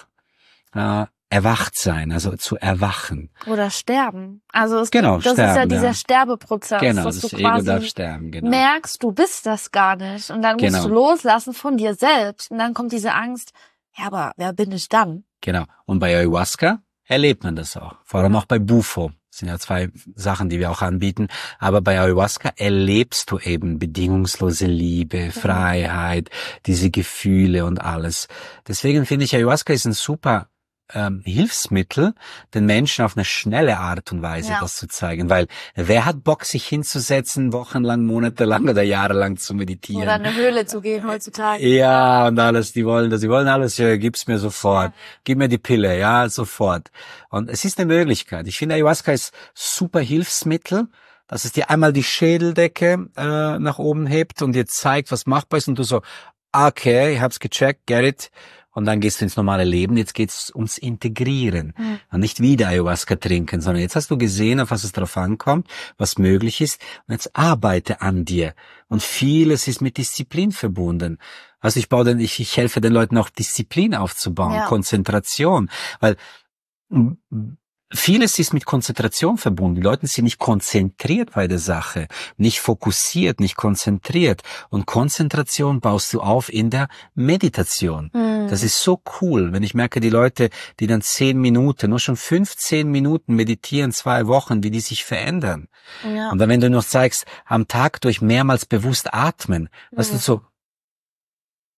erwacht sein, also zu erwachen. Oder sterben. Also das sterben, ist ja dieser Sterbeprozess, genau, dass das du Ego quasi darf sterben, genau. merkst, du bist das gar nicht. Und dann musst du loslassen von dir selbst. Und dann kommt diese Angst, ja, aber wer bin ich dann? Genau. Und bei Ayahuasca erlebt man das auch. Vor allem auch bei Bufo. Das sind ja 2 Sachen, die wir auch anbieten. Aber bei Ayahuasca erlebst du eben bedingungslose Liebe, Freiheit, diese Gefühle und alles. Deswegen finde ich, Ayahuasca ist ein super Hilfsmittel, den Menschen auf eine schnelle Art und Weise das zu zeigen. Weil wer hat Bock, sich hinzusetzen, wochenlang, monatelang oder jahrelang zu meditieren? Oder in eine Höhle zu gehen heutzutage. Ja, und alles, die wollen alles, ja, gib's mir sofort. Gib mir die Pille, ja, sofort. Und es ist eine Möglichkeit. Ich finde, Ayahuasca ist super Hilfsmittel, dass es dir einmal die Schädeldecke nach oben hebt und dir zeigt, was machbar ist und du so, okay, ich hab's gecheckt, get it. Und dann gehst du ins normale Leben, jetzt geht's ums Integrieren. Und nicht wieder Ayahuasca trinken, sondern jetzt hast du gesehen, auf was es drauf ankommt, was möglich ist. Und jetzt arbeite an dir. Und vieles ist mit Disziplin verbunden. Also ich helfe den Leuten auch Disziplin aufzubauen, Konzentration. Weil vieles ist mit Konzentration verbunden. Die Leute sind nicht konzentriert bei der Sache, nicht fokussiert, nicht konzentriert. Und Konzentration baust du auf in der Meditation. Das ist so cool, wenn ich merke, die Leute, die dann 10 Minuten, nur schon 15 Minuten meditieren, 2 Wochen, wie die sich verändern. Ja. Und dann, wenn du noch zeigst, am Tag durch mehrmals bewusst atmen, weißt du, so,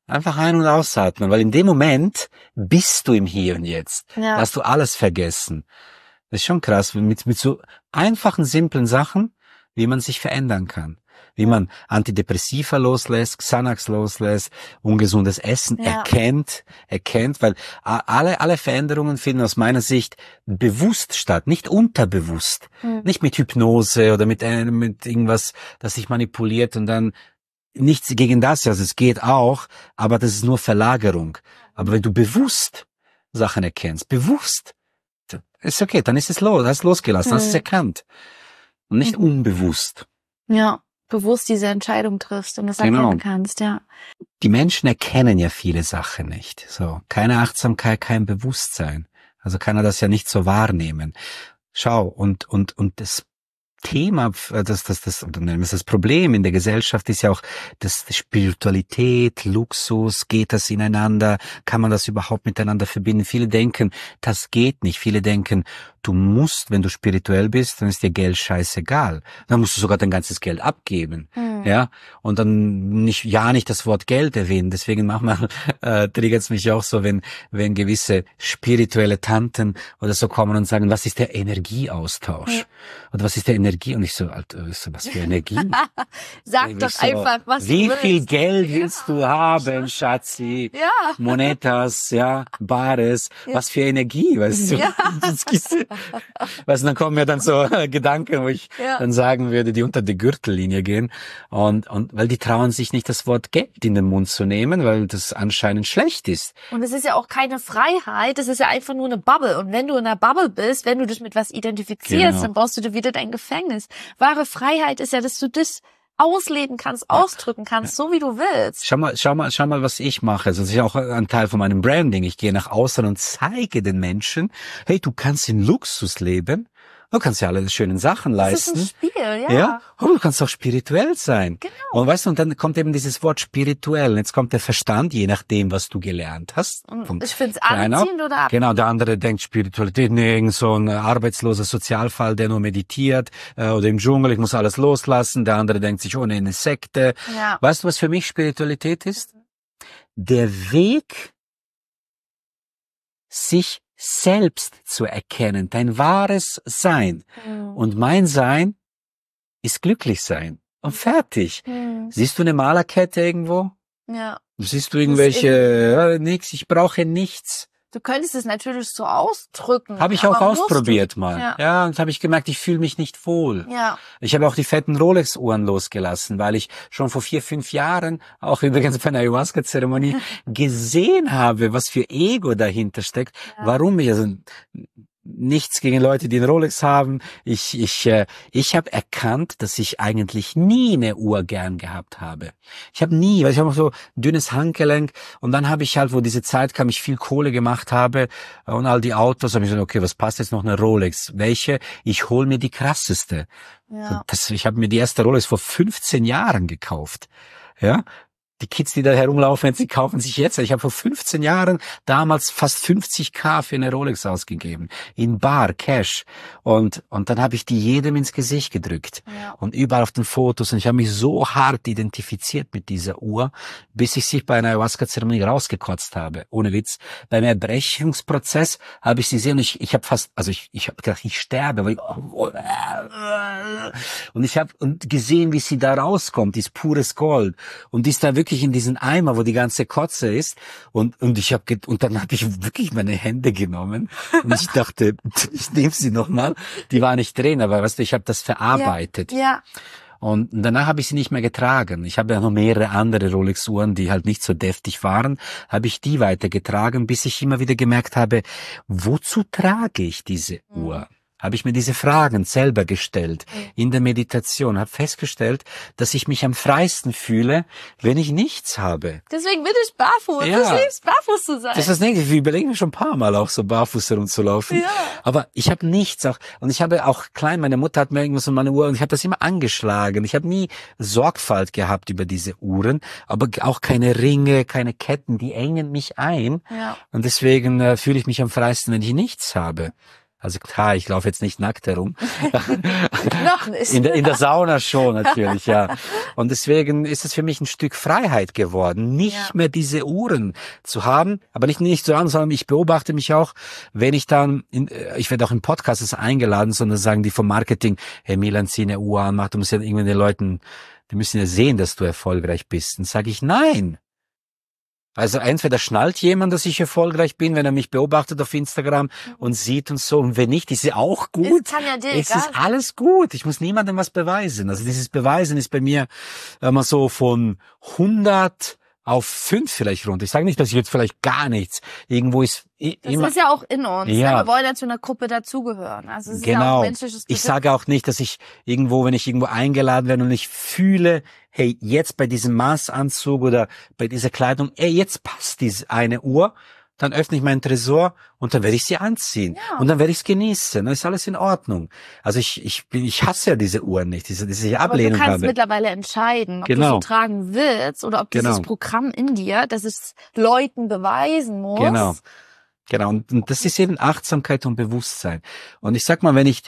Einfach ein- und ausatmen, weil in dem Moment bist du im Hier und Jetzt. Ja. Da hast du alles vergessen. Das ist schon krass, mit so einfachen, simplen Sachen, wie man sich verändern kann. Wie man Antidepressiva loslässt, Xanax loslässt, ungesundes Essen erkennt, weil alle Veränderungen finden aus meiner Sicht bewusst statt, nicht unterbewusst. Nicht mit Hypnose oder mit irgendwas, das sich manipuliert und dann nichts gegen das, also es geht auch, aber das ist nur Verlagerung. Aber wenn du bewusst Sachen erkennst, bewusst, ist okay, dann ist es hast losgelassen, hast es erkannt. Und nicht unbewusst. Ja, bewusst diese Entscheidung triffst und das erkennen kannst, ja. Die Menschen erkennen ja viele Sachen nicht. So, keine Achtsamkeit, kein Bewusstsein. Also kann er das ja nicht so wahrnehmen. Schau, und das Thema, das Problem in der Gesellschaft ist ja auch, dass Spiritualität, Luxus, geht das ineinander? Kann man das überhaupt miteinander verbinden? Viele denken, das geht nicht. Viele denken, du musst, wenn du spirituell bist, dann ist dir Geld scheißegal. Dann musst du sogar dein ganzes Geld abgeben. Ja, und dann nicht das Wort Geld erwähnen. Deswegen manchmal triggert es mich auch so, wenn gewisse spirituelle Tanten oder so kommen und sagen, was ist der Energieaustausch? Oder was ist der Energie? Und ich so, Alter, was für Energie? Sag doch einfach, was wie du willst. viel Geld willst du haben, Schatzi? Ja. Monetas, ja, Bares, was für Energie, weißt du? Ja. Weißt du, dann kommen mir dann so Gedanken, wo ich dann sagen würde, die unter die Gürtellinie gehen. Und weil die trauen sich nicht, das Wort Geld in den Mund zu nehmen, weil das anscheinend schlecht ist. Und es ist ja auch keine Freiheit, es ist ja einfach nur eine Bubble. Und wenn du in einer Bubble bist, wenn du dich mit was identifizierst, dann brauchst du wieder dein Gefängnis. Wahre Freiheit ist ja, dass du das ausleben kannst, ausdrücken kannst, so wie du willst. Schau mal, was ich mache. Also das ist ja auch ein Teil von meinem Branding. Ich gehe nach außen und zeige den Menschen, hey, du kannst in Luxus leben. Du kannst ja alle schönen Sachen leisten. Das ist ein Spiel, ja. Ja, aber du kannst auch spirituell sein. Genau. Und weißt du, und dann kommt eben dieses Wort spirituell. Und jetzt kommt der Verstand, je nachdem, was du gelernt hast. Und ich find's anziehend oder ab. Genau, der andere denkt Spiritualität, nee, irgend so ein arbeitsloser Sozialfall, der nur meditiert, oder im Dschungel, ich muss alles loslassen. Der andere denkt sich, oh, nee, eine Sekte. Ja. Weißt du, was für mich Spiritualität ist? Der Weg, sich selbst zu erkennen, dein wahres Sein. Und mein Sein ist glücklich sein. Und fertig. Siehst du eine Malerkette irgendwo? Ja. Siehst du irgendwelche, nix, ich brauche nichts. Du könntest es natürlich so ausdrücken. Habe ich auch ausprobiert mal. Ja, und habe ich gemerkt, ich fühle mich nicht wohl. Ja. Ich habe auch die fetten Rolex-Uhren losgelassen, weil ich schon vor 4-5 Jahren, auch übrigens bei einer Ayahuasca-Zeremonie, gesehen habe, was für Ego dahinter steckt. Ja. Warum ich, also nichts gegen Leute, die einen Rolex haben. Ich habe erkannt, dass ich eigentlich nie eine Uhr gern gehabt habe. Ich habe nie, weil ich habe so dünnes Handgelenk und dann habe ich halt, wo diese Zeit kam, ich viel Kohle gemacht habe und all die Autos, habe ich gesagt, okay, was passt jetzt noch eine Rolex? Welche? Ich hol mir die krasseste. Ja. Ich habe mir die erste Rolex vor 15 Jahren gekauft. Ja. Die Kids, die da herumlaufen, sie kaufen sich jetzt. Ich habe vor 15 Jahren damals fast 50.000 für eine Rolex ausgegeben. In bar, Cash. Und dann habe ich die jedem ins Gesicht gedrückt. Ja. Und überall auf den Fotos. Und ich habe mich so hart identifiziert mit dieser Uhr, bis ich sie bei einer Ayahuasca-Zeremonie rausgekotzt habe. Ohne Witz. Beim Erbrechungsprozess habe ich sie gesehen und ich habe fast, also ich habe gedacht, ich sterbe. Weil und ich habe gesehen, wie sie da rauskommt. Die ist pures Gold. Und die ist da wirklich in diesen Eimer, wo die ganze Kotze ist und dann habe ich wirklich meine Hände genommen und ich dachte, ich nehme sie nochmal. Die war nicht drin, aber weißt du, ich habe das verarbeitet. Ja. Und danach habe ich sie nicht mehr getragen. Ich habe ja noch mehrere andere Rolex-Uhren, die halt nicht so deftig waren, habe ich die weitergetragen, bis ich immer wieder gemerkt habe, wozu trage ich diese Uhr? Habe ich mir diese Fragen selber gestellt in der Meditation, habe festgestellt, dass ich mich am freisten fühle, wenn ich nichts habe. Deswegen bin ich barfuß. Ja. Du liebst barfuß zu sein. Das ist das Nächste. Ich überlege mir schon ein paar Mal auch so barfuß herumzulaufen. Ja. Aber ich habe nichts auch. Und ich habe auch klein, meine Mutter hat mir irgendwas um meine Uhr und ich habe das immer angeschlagen. Ich habe nie Sorgfalt gehabt über diese Uhren, aber auch keine Ringe, keine Ketten, die engen mich ein. Ja. Und deswegen fühle ich mich am freisten, wenn ich nichts habe. Also klar, ich laufe jetzt nicht nackt herum. Noch nicht. In der Sauna schon natürlich, ja. Und deswegen ist es für mich ein Stück Freiheit geworden, nicht mehr diese Uhren zu haben, aber nicht so an, sondern ich beobachte mich auch, wenn ich dann, ich werde auch in Podcasts eingeladen, sondern sagen die vom Marketing, hey Milan, zieh eine Uhr an, du musst ja irgendwie den Leuten, die müssen ja sehen, dass du erfolgreich bist. Dann sage ich, nein. Also entweder schnallt jemand, dass ich erfolgreich bin, wenn er mich beobachtet auf Instagram und sieht und so. Und wenn nicht, ist es auch gut. Es kann ja dir Es egal ist alles gut. Ich muss niemandem was beweisen. Also dieses Beweisen ist bei mir immer so von 100 auf 5 vielleicht runter. Ich sage nicht, dass ich jetzt vielleicht gar nichts. Irgendwo ist Das immer. ist ja auch in uns. Ja. Wir wollen ja zu einer Gruppe dazugehören. Also es ist ja auch Genau. menschliches Ich sage auch nicht, dass ich irgendwo, wenn ich irgendwo eingeladen werde und ich fühle, hey, jetzt bei diesem Maßanzug oder bei dieser Kleidung, ey, jetzt passt diese eine Uhr, dann öffne ich meinen Tresor und dann werde ich sie anziehen. Ja. Und dann werde ich es genießen. Dann ist alles in Ordnung. Also ich hasse ja diese Uhren nicht, diese Aber du Ablehnung kannst habe. mittlerweile entscheiden, ob du Genau. sie tragen willst oder ob dieses Programm in dir, das es Leuten beweisen muss. Genau. Und das ist eben Achtsamkeit und Bewusstsein. Und ich sag mal, wenn ich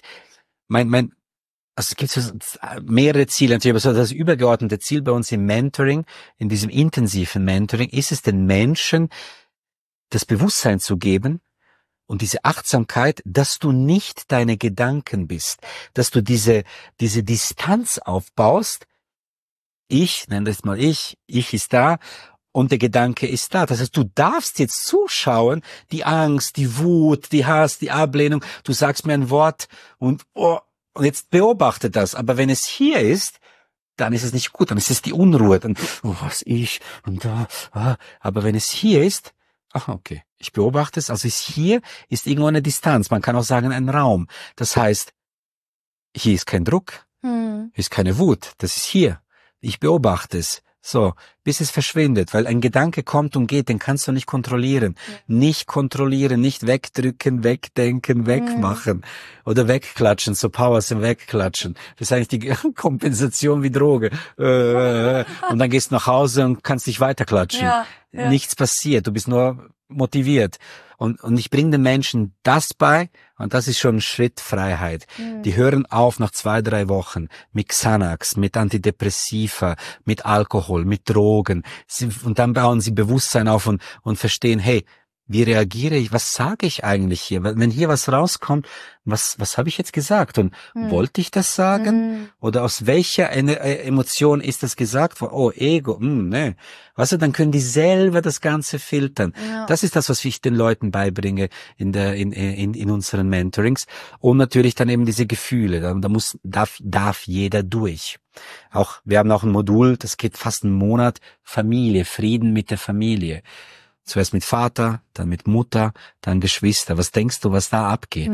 also es gibt so mehrere Ziele, natürlich, aber so das übergeordnete Ziel bei uns im Mentoring, in diesem intensiven Mentoring, ist es den Menschen das Bewusstsein zu geben und diese Achtsamkeit, dass du nicht deine Gedanken bist, dass du diese Distanz aufbaust. Ich, nenne das mal ich ist da und der Gedanke ist da. Das heißt, du darfst jetzt zuschauen, die Angst, die Wut, die Hass, die Ablehnung, du sagst mir ein Wort und jetzt beobachte das. Aber wenn es hier ist, dann ist es nicht gut, dann ist es die Unruhe, dann, was ich, und da, aber wenn es hier ist, okay, ich beobachte es, also hier ist irgendwo eine Distanz, man kann auch sagen ein Raum. Das heißt, hier ist kein Druck, hier ist keine Wut, das ist hier. Ich beobachte es. So, bis es verschwindet, weil ein Gedanke kommt und geht, den kannst du nicht kontrollieren. Ja. Nicht kontrollieren, nicht wegdrücken, wegdenken, wegmachen oder wegklatschen, so Powers im Wegklatschen. Das ist eigentlich die Kompensation wie Droge. Und dann gehst du nach Hause und kannst dich weiterklatschen. Ja. Nichts passiert, du bist nur motiviert. Und ich bringe den Menschen das bei, und das ist schon ein Schritt Freiheit. Die hören auf nach 2-3 Wochen mit Xanax, mit Antidepressiva, mit Alkohol, mit Drogen. Und dann bauen sie Bewusstsein auf und verstehen, hey, wie reagiere ich, was sage ich eigentlich hier? Wenn hier was rauskommt, was habe ich jetzt gesagt? Und wollte ich das sagen? Oder aus welcher Emotion ist das gesagt worden? Oh, Ego, ne. Weißt du, dann können die selber das Ganze filtern. Ja. Das ist das, was ich den Leuten beibringe in unseren Mentorings. Und natürlich dann eben diese Gefühle. Darf jeder durch. Auch, wir haben auch ein Modul, das geht fast einen Monat, Familie, Frieden mit der Familie. Zuerst mit Vater, dann mit Mutter, dann Geschwister. Was denkst du, was da abgeht?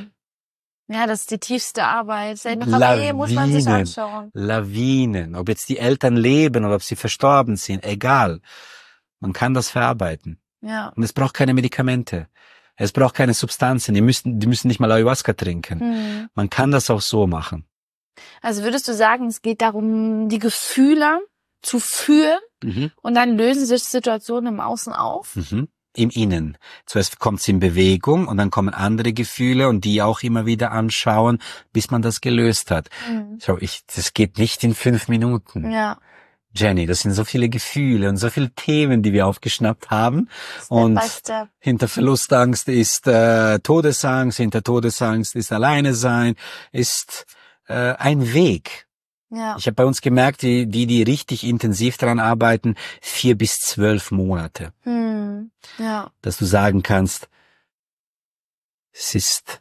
Ja, das ist die tiefste Arbeit. Eine Familie muss man sich anschauen. Lawinen. Ob jetzt die Eltern leben oder ob sie verstorben sind, egal. Man kann das verarbeiten. Ja. Und es braucht keine Medikamente. Es braucht keine Substanzen. Die müssen nicht mal Ayahuasca trinken. Man kann das auch so machen. Also würdest du sagen, es geht darum, die Gefühle zu fühlen und dann lösen sich Situationen im Außen auf? Im Innen. Zuerst kommt es in Bewegung und dann kommen andere Gefühle und die auch immer wieder anschauen, bis man das gelöst hat. Schau, das geht nicht in 5 Minuten. Ja. Jenny, das sind so viele Gefühle und so viele Themen, die wir aufgeschnappt haben. Und hinter Verlustangst ist Todesangst, hinter Todesangst ist Alleine sein, ist ein Weg. Ja. Ich habe bei uns gemerkt, die richtig intensiv daran arbeiten, 4 bis 12 Monate. Ja. Dass du sagen kannst, es ist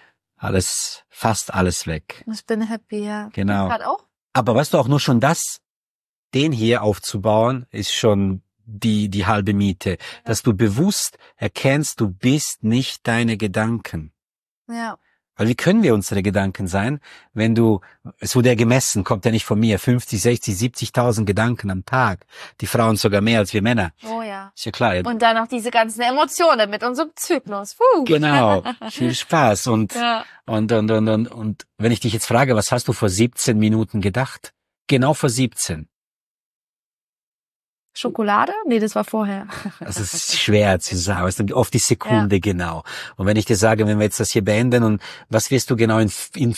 fast alles weg. Ich bin happy, ja. Genau. Grad auch? Aber weißt du, auch nur schon den hier aufzubauen, ist schon die halbe Miete. Ja. Dass du bewusst erkennst, du bist nicht deine Gedanken. Ja. Weil wie können wir unsere Gedanken sein, wenn es wurde ja gemessen, kommt ja nicht von mir, 50, 60, 70.000 Gedanken am Tag. Die Frauen sogar mehr als wir Männer. Oh ja. Ist ja klar. Und dann noch diese ganzen Emotionen mit unserem Zyklus. Genau. Viel Spaß. Und wenn ich dich jetzt frage, was hast du vor 17 Minuten gedacht? Genau vor 17. Schokolade? Nee, das war vorher. Also es ist schwer zu sagen, es ist oft die Sekunde genau. Und wenn ich dir sage, wenn wir jetzt das hier beenden und was wirst du genau in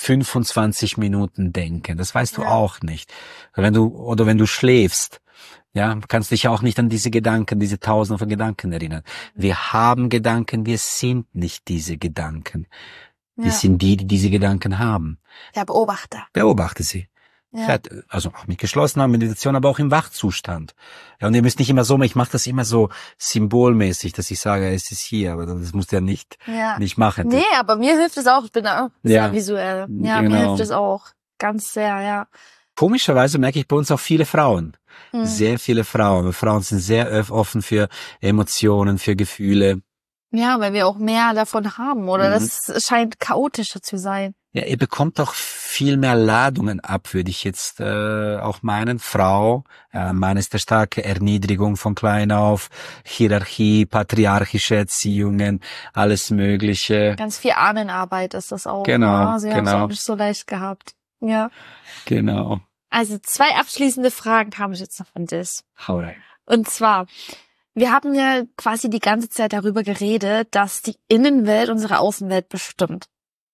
25 Minuten denken? Das weißt du auch nicht. Wenn du schläfst, ja, kannst dich auch nicht an diese Gedanken, diese Tausende von Gedanken erinnern. Wir haben Gedanken, wir sind nicht diese Gedanken. Wir sind die diese Gedanken haben. Der Beobachter. Beobachte sie. Ja. Also auch mit geschlossener Meditation, aber auch im Wachzustand. Ja, und ihr müsst nicht immer so, ich mache das immer so symbolmäßig, dass ich sage, es ist hier, aber das musst du ja nicht machen. Nee, aber mir hilft es auch, ich bin auch sehr visuell. Ja, genau. Mir hilft es auch ganz sehr, ja. Komischerweise merke ich bei uns auch viele Frauen. Sehr viele Frauen. Frauen sind sehr offen für Emotionen, für Gefühle. Ja, weil wir auch mehr davon haben, oder? Das scheint chaotischer zu sein. Ja, ihr bekommt auch viel mehr Ladungen ab, würde ich jetzt auch meinen. Frau, Mann ist der starke Erniedrigung von klein auf, Hierarchie, patriarchische Erziehungen, alles Mögliche. Ganz viel Ahnenarbeit ist das auch. Genau, Sie haben es auch nicht so leicht gehabt. Ja. Genau. Also 2 abschließende Fragen habe ich jetzt noch von dir. Hau rein. Und zwar, wir haben ja quasi die ganze Zeit darüber geredet, dass die Innenwelt unsere Außenwelt bestimmt.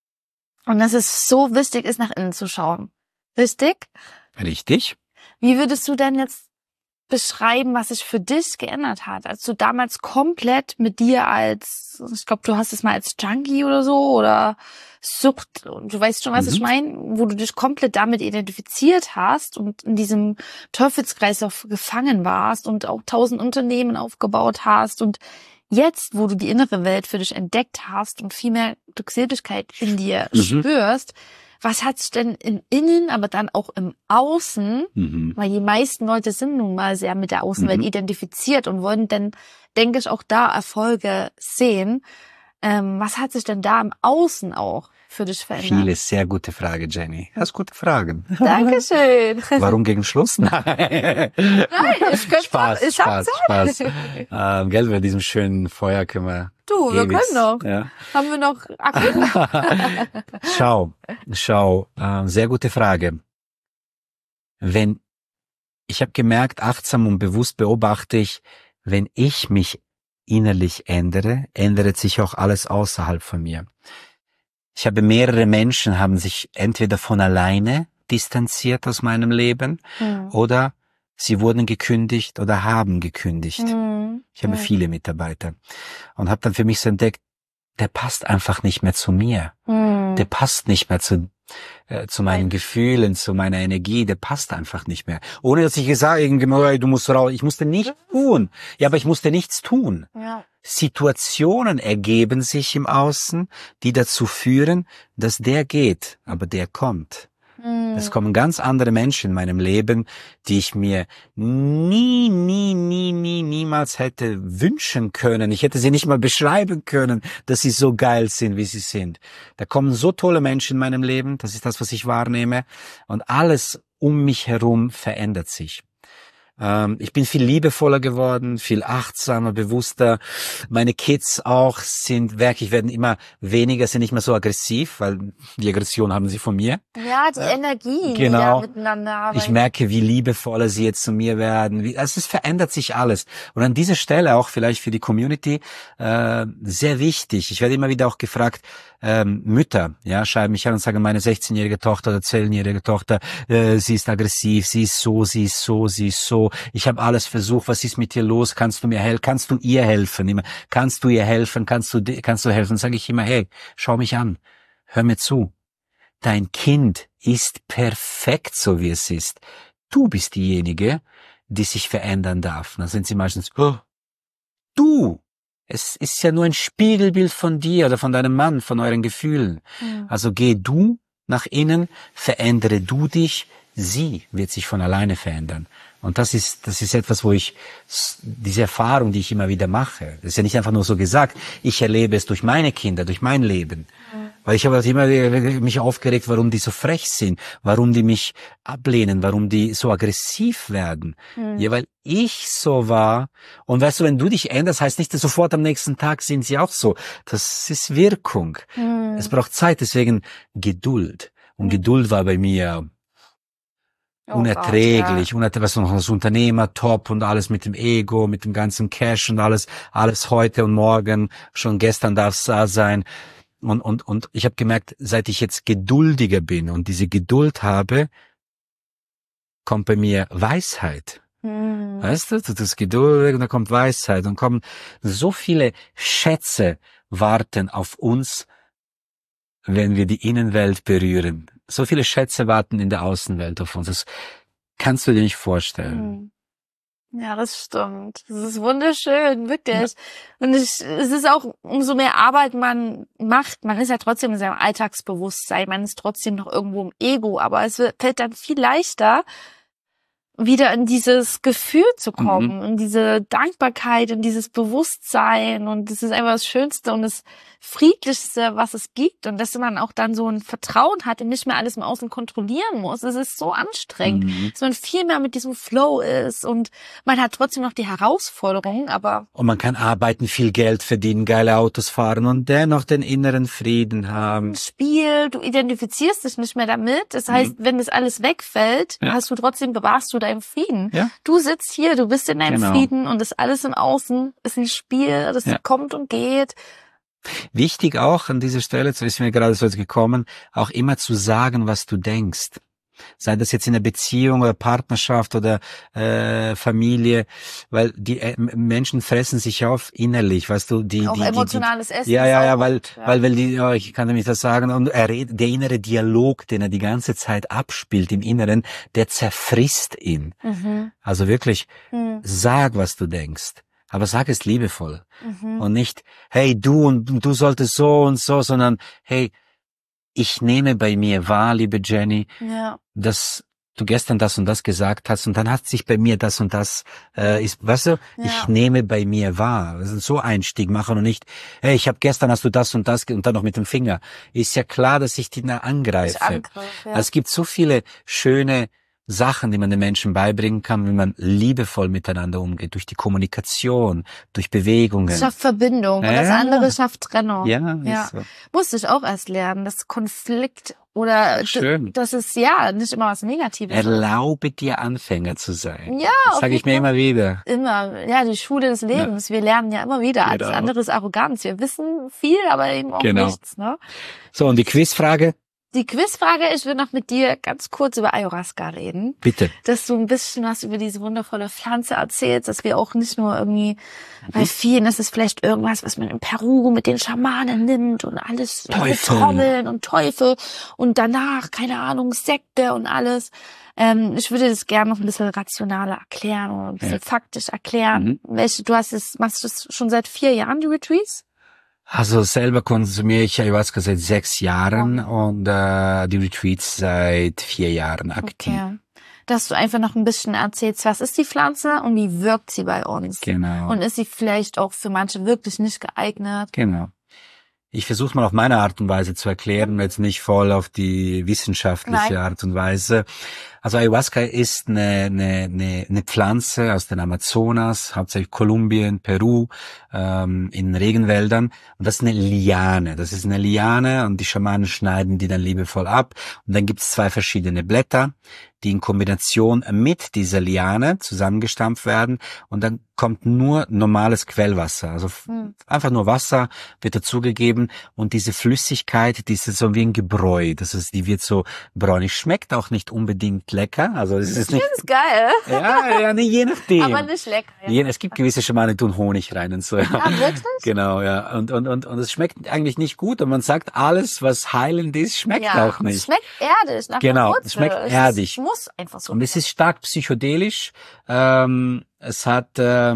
Und dass es so wichtig ist, nach innen zu schauen. Richtig? Richtig. Wie würdest du denn jetzt beschreiben, was sich für dich geändert hat, als du damals komplett mit dir als, ich glaube, du hast es mal als Junkie oder so, oder Sucht, du weißt schon, was ich meine, wo du dich komplett damit identifiziert hast und in diesem Teufelskreislauf gefangen warst und auch 1000 Unternehmen aufgebaut hast und jetzt, wo du die innere Welt für dich entdeckt hast und viel mehr Glückseligkeit in dir spürst, was hat sich denn im Innen, aber dann auch im Außen, weil die meisten Leute sind nun mal sehr mit der Außenwelt identifiziert und wollen dann, denke ich, auch da Erfolge sehen. Was hat sich denn da im Außen auch für dich verändert? Viele sehr gute Frage, Jenny. Du hast gute Fragen. Dankeschön. Warum gegen Schluss? Nein, ich könnte Spaß. Gell, bei diesem schönen Feuer können wir. Du, wir können noch. Ja. Haben wir noch Akku? Schau, sehr gute Frage. Ich habe gemerkt, achtsam und bewusst beobachte ich, wenn ich mich innerlich ändere, ändert sich auch alles außerhalb von mir. Ich habe mehrere Menschen, haben sich entweder von alleine distanziert aus meinem Leben oder sie wurden gekündigt oder haben gekündigt. Ich habe viele Mitarbeiter und habe dann für mich so entdeckt, der passt einfach nicht mehr zu mir. Der passt nicht mehr zu meinen Gefühlen, zu meiner Energie, der passt einfach nicht mehr. Ohne dass ich gesagt habe, du musst raus. Ich musste nichts tun. Ja, aber ich musste nichts tun. Ja. Situationen ergeben sich im Außen, die dazu führen, dass der geht, aber der kommt. Es kommen ganz andere Menschen in meinem Leben, die ich mir niemals hätte wünschen können. Ich hätte sie nicht mal beschreiben können, dass sie so geil sind, wie sie sind. Da kommen so tolle Menschen in meinem Leben, das ist das, was ich wahrnehme. Und alles um mich herum verändert sich. Ich bin viel liebevoller geworden, viel achtsamer, bewusster. Meine Kids auch werden immer weniger, sind nicht mehr so aggressiv, weil die Aggression haben sie von mir. Ja, die Energie, die genau. da miteinander arbeitet. Ich merke, wie liebevoller sie jetzt zu mir werden. Es verändert sich alles. Und an dieser Stelle auch vielleicht für die Community sehr wichtig. Ich werde immer wieder auch gefragt, Mütter, ja, schreiben mich an und sagen, meine 16-jährige Tochter oder 10-jährige Tochter, sie ist aggressiv, sie ist so. Ich habe alles versucht, was ist mit dir los? Kannst du mir helfen? Kannst du ihr helfen? Immer, kannst du ihr helfen? Kannst du helfen? Sage ich immer, hey, schau mich an, hör mir zu. Dein Kind ist perfekt, so wie es ist. Du bist diejenige, die sich verändern darf. Dann sind sie meistens, oh, du. Es ist ja nur ein Spiegelbild von dir oder von deinem Mann, von euren Gefühlen. Also geh du nach innen, verändere du dich, sie wird sich von alleine verändern. Und das ist etwas, wo diese Erfahrung, die ich immer wieder mache, das ist ja nicht einfach nur so gesagt, ich erlebe es durch meine Kinder, durch mein Leben. Weil ich habe immer mich aufgeregt, warum die so frech sind, warum die mich ablehnen, warum die so aggressiv werden. Ja, weil ich so war. Und weißt du, wenn du dich änderst, heißt nicht, dass sofort am nächsten Tag sind sie auch so. Das ist Wirkung. Es braucht Zeit, deswegen Geduld. Und Geduld war bei mir unerträglich, was noch als Unternehmer top und alles mit dem Ego, mit dem ganzen Cash und alles heute und morgen, schon gestern darf es da sein. Und ich habe gemerkt, seit ich jetzt geduldiger bin und diese Geduld habe, kommt bei mir Weisheit. Weißt du, das ist Geduld und da kommt Weisheit und kommen so viele Schätze warten auf uns, wenn wir die Innenwelt berühren. So viele Schätze warten in der Außenwelt auf uns. Das kannst du dir nicht vorstellen. Ja, das stimmt. Das ist wunderschön, wirklich. Ja. Und es ist auch, umso mehr Arbeit man macht, man ist ja trotzdem in seinem Alltagsbewusstsein, man ist trotzdem noch irgendwo im Ego, aber es fällt dann viel leichter, wieder in dieses Gefühl zu kommen, in diese Dankbarkeit, in dieses Bewusstsein, und das ist einfach das Schönste und das Friedlichste, was es gibt, und dass man auch dann so ein Vertrauen hat und nicht mehr alles im Außen kontrollieren muss. Es ist so anstrengend, dass man viel mehr mit diesem Flow ist, und man hat trotzdem noch die Herausforderungen, aber... Und man kann arbeiten, viel Geld verdienen, geile Autos fahren und dennoch den inneren Frieden haben. Spiel, du identifizierst dich nicht mehr damit, das heißt, wenn das alles wegfällt, hast du trotzdem, bewahrst du deinen Frieden. Ja. Du sitzt hier, du bist in deinem Frieden, und das alles im Außen ist ein Spiel, das kommt und geht. Wichtig auch an dieser Stelle, so ist mir gerade so gekommen, auch immer zu sagen, was du denkst. Sei das jetzt in einer Beziehung oder Partnerschaft oder Familie, weil die Menschen fressen sich auf innerlich, weißt du, auch emotionales Essen. Ja, weil die, ich kann nämlich das sagen, und der innere Dialog, den er die ganze Zeit abspielt im Inneren, der zerfrisst ihn. Also wirklich, sag, was du denkst. Aber sag es liebevoll. Und nicht, hey, du und du solltest so und so, sondern, hey, ich nehme bei mir wahr, liebe Jenny, dass du gestern das und das gesagt hast, und dann hat sich bei mir das und das, weißt du, ich nehme bei mir wahr. Das ist so Einstieg machen und nicht, hey, gestern hast du das und das, und dann noch mit dem Finger. Ist ja klar, dass ich die angreife. Es gibt so viele schöne Sachen, die man den Menschen beibringen kann, wenn man liebevoll miteinander umgeht, durch die Kommunikation, durch Bewegungen. Es schafft Verbindung, und das andere schafft Trennung. Ja. Ist so. Musste ich auch erst lernen, dass Konflikt oder das ist nicht immer was Negatives. Erlaube dir, Anfänger zu sein. Ja, das sage ich mir immer wieder. Immer, die Schule des Lebens. Wir lernen ja immer wieder. Alles andere ist Arroganz. Wir wissen viel, aber eben auch nichts. Ne? So, und die Quizfrage? Die Quizfrage, ich will noch mit dir ganz kurz über Ayahuasca reden. Bitte. Dass du ein bisschen was über diese wundervolle Pflanze erzählst, dass wir auch nicht nur irgendwie, bei vielen ist es vielleicht irgendwas, was man in Peru mit den Schamanen nimmt und alles mit Trommeln und Teufel und danach, keine Ahnung, Sekte und alles. Ich würde das gerne noch ein bisschen rationaler erklären oder ein bisschen faktisch erklären. Machst du das schon seit 4 Jahren, die Retreats? Also selber konsumiere ich Ayahuasca seit 6 Jahren und die Retreats seit 4 Jahren aktiv. Okay. Dass du einfach noch ein bisschen erzählst, was ist die Pflanze und wie wirkt sie bei uns? Genau. Und ist sie vielleicht auch für manche wirklich nicht geeignet? Genau. Ich versuche mal auf meine Art und Weise zu erklären, jetzt nicht voll auf die wissenschaftliche Art und Weise. Also Ayahuasca ist eine Pflanze aus den Amazonas, hauptsächlich Kolumbien, Peru, in Regenwäldern. Und das ist eine Liane. Das ist eine Liane, und die Schamanen schneiden die dann liebevoll ab. Und dann gibt es 2 verschiedene Blätter, die in Kombination mit dieser Liane zusammengestampft werden, und dann kommt nur normales Quellwasser, also einfach nur Wasser wird dazugegeben, und diese Flüssigkeit, die ist so wie ein Gebräu, die wird so bräunlich, schmeckt auch nicht unbedingt lecker, also es ist nicht... Das ist geil. Ja, je nachdem. Aber nicht lecker. Ja. Es gibt gewisse Schamanen, die tun Honig rein und so. Ah, wirklich? Genau, ja. Und es schmeckt eigentlich nicht gut, und man sagt, alles, was heilend ist, schmeckt auch nicht. Es schmeckt erdig, nach genau, es schmeckt erdig. Muss einfach so. Und es ist stark psychedelisch. Es hat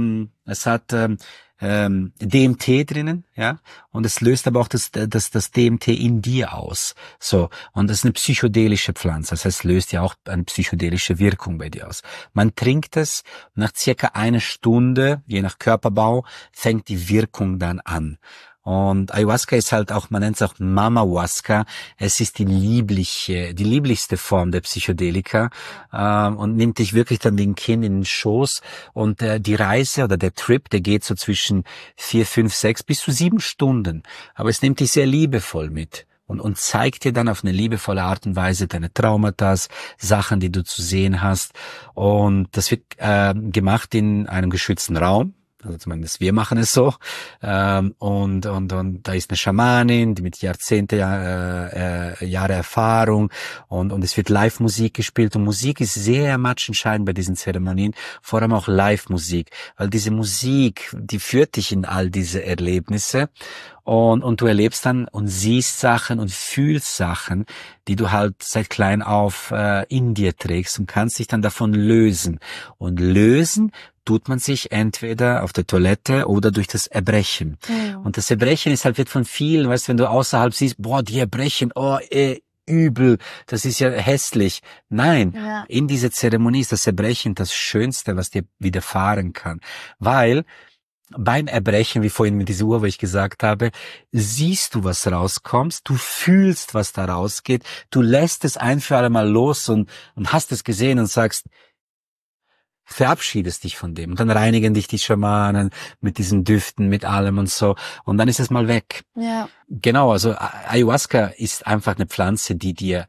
DMT drinnen, ja, und es löst aber auch das DMT in dir aus. So, und das ist eine psychedelische Pflanze, das heißt, es löst ja auch eine psychedelische Wirkung bei dir aus. Man trinkt es, nach circa 1 Stunde, je nach Körperbau, fängt die Wirkung dann an. Und Ayahuasca ist halt auch, man nennt es auch Mamahuasca. Es ist die lieblichste Form der Psychedelika, und nimmt dich wirklich dann wie ein Kind in den Schoß. Und die Reise oder der Trip, der geht so zwischen 4, 5, 6 bis zu 7 Stunden. Aber es nimmt dich sehr liebevoll mit. und zeigt dir dann auf eine liebevolle Art und Weise deine Traumata, Sachen, die du zu sehen hast. Und das wird gemacht in einem geschützten Raum. Also zumindest wir machen es so. Und da ist eine Schamanin, die mit Jahre Erfahrung und es wird Live-Musik gespielt und Musik ist sehr matchentscheidend bei diesen Zeremonien, vor allem auch Live-Musik, weil diese Musik, die führt dich in all diese Erlebnisse und du erlebst dann und siehst Sachen und fühlst Sachen, die du halt seit klein auf in dir trägst und kannst dich dann davon lösen. Und lösen tut man sich entweder auf der Toilette oder durch das Erbrechen. Ja. Und das Erbrechen ist halt, wird von vielen, weißt du, wenn du außerhalb siehst, boah, die erbrechen, oh, übel, das ist ja hässlich. Nein, in dieser Zeremonie ist das Erbrechen das Schönste, was dir widerfahren kann. Weil beim Erbrechen, wie vorhin mit dieser Uhr, wo ich gesagt habe, siehst du, was rauskommt, du fühlst, was da rausgeht, du lässt es ein für alle Mal los und hast es gesehen und sagst, verabschiedest dich von dem. Und dann reinigen dich die Schamanen mit diesen Düften, mit allem und so. Und dann ist es mal weg. Ja. Genau, also Ayahuasca ist einfach eine Pflanze, die dir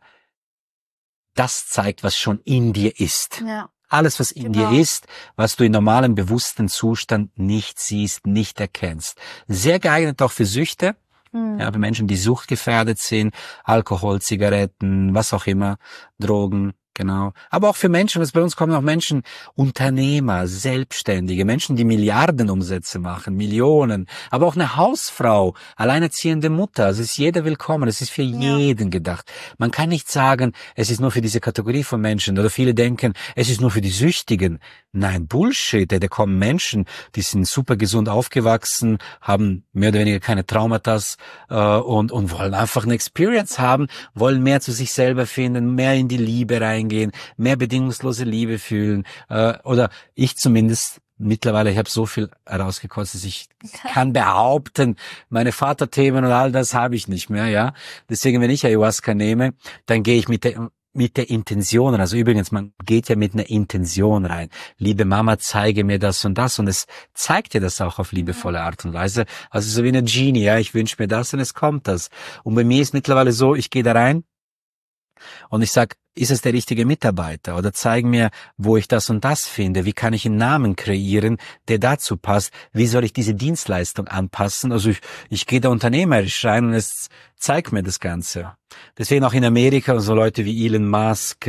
das zeigt, was schon in dir ist. Ja. Alles, was in dir ist, was du in normalem bewussten Zustand nicht siehst, nicht erkennst. Sehr geeignet auch für Süchte. Ja, für Menschen, die suchtgefährdet sind, Alkohol, Zigaretten, was auch immer, Drogen. Genau. Aber auch für Menschen, was bei uns kommen auch Menschen, Unternehmer, Selbstständige, Menschen, die Milliardenumsätze machen, Millionen, aber auch eine Hausfrau, alleinerziehende Mutter. Also ist jeder willkommen. Es ist für jeden gedacht. Man kann nicht sagen, es ist nur für diese Kategorie von Menschen. Oder viele denken, es ist nur für die Süchtigen. Nein, Bullshit. Da kommen Menschen, die sind super gesund aufgewachsen, haben mehr oder weniger keine Traumata und wollen einfach eine Experience haben, wollen mehr zu sich selber finden, mehr in die Liebe reingehen, mehr bedingungslose Liebe fühlen. Oder ich zumindest mittlerweile, ich habe so viel herausgekostet, dass ich kann behaupten, meine Vaterthemen und all das habe ich nicht mehr. Ja, deswegen, wenn ich Ayahuasca nehme, dann gehe ich mit der Intention, also übrigens, man geht ja mit einer Intention rein. Liebe Mama, zeige mir das und es zeigt dir das auch auf liebevolle Art und Weise. Also so wie eine Genie, ja, ich wünsche mir das und es kommt das. Und bei mir ist mittlerweile so, ich gehe da rein und ich sag, ist es der richtige Mitarbeiter? Oder zeig mir, wo ich das und das finde. Wie kann ich einen Namen kreieren, der dazu passt? Wie soll ich diese Dienstleistung anpassen? Also ich gehe da unternehmerisch rein und es zeigt mir das Ganze. Deswegen auch in Amerika so Leute wie Elon Musk,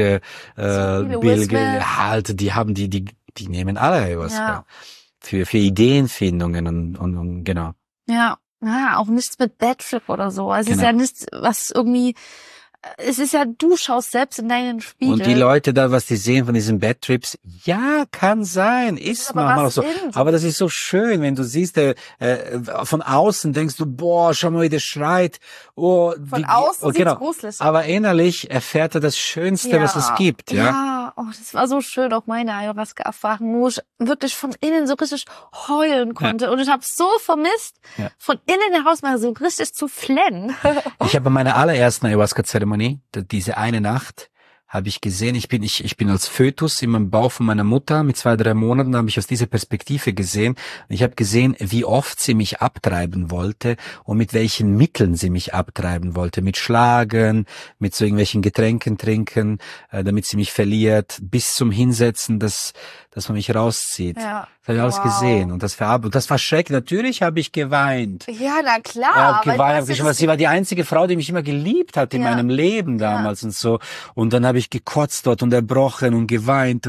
Bill Gates, halt, die nehmen alle Ayahuasca. Für Ideenfindungen und genau. Ja, auch nichts mit Bad Trip oder so. Also es ist ja nichts, was irgendwie, es ist ja, du schaust selbst in deinen Spiegel. Und die Leute da, was die sehen von diesen Bad Trips, ja, kann sein, ist manchmal so. Aber das ist so schön, wenn du siehst, von außen denkst du, boah, schau mal, wie der schreit. Oh, von außen sieht's gruselig. Aber innerlich erfährt er das Schönste, was es gibt. Ja, das war so schön, auch meine Ayahuasca-Erfahrung, wo ich wirklich von innen so richtig heulen konnte. Und ich habe so vermisst, von innen heraus mal so richtig zu flennen. Ich habe bei meiner allerersten Ayahuasca-Zeremonie, diese eine Nacht, habe ich gesehen, ich bin als Fötus in meinem Bauch von meiner Mutter mit 2-3 Monaten, habe ich aus dieser Perspektive gesehen. Ich habe gesehen, wie oft sie mich abtreiben wollte und mit welchen Mitteln sie mich abtreiben wollte. Mit Schlagen, mit so irgendwelchen Getränken trinken, damit sie mich verliert, bis zum Hinsetzen, dass man mich rauszieht. Ja. Das habe ich alles gesehen und das war schrecklich. Natürlich habe ich geweint. Ja, na klar. Sie war die einzige Frau, die mich immer geliebt hat in meinem Leben damals und so. Und dann habe ich gekotzt dort und erbrochen und geweint.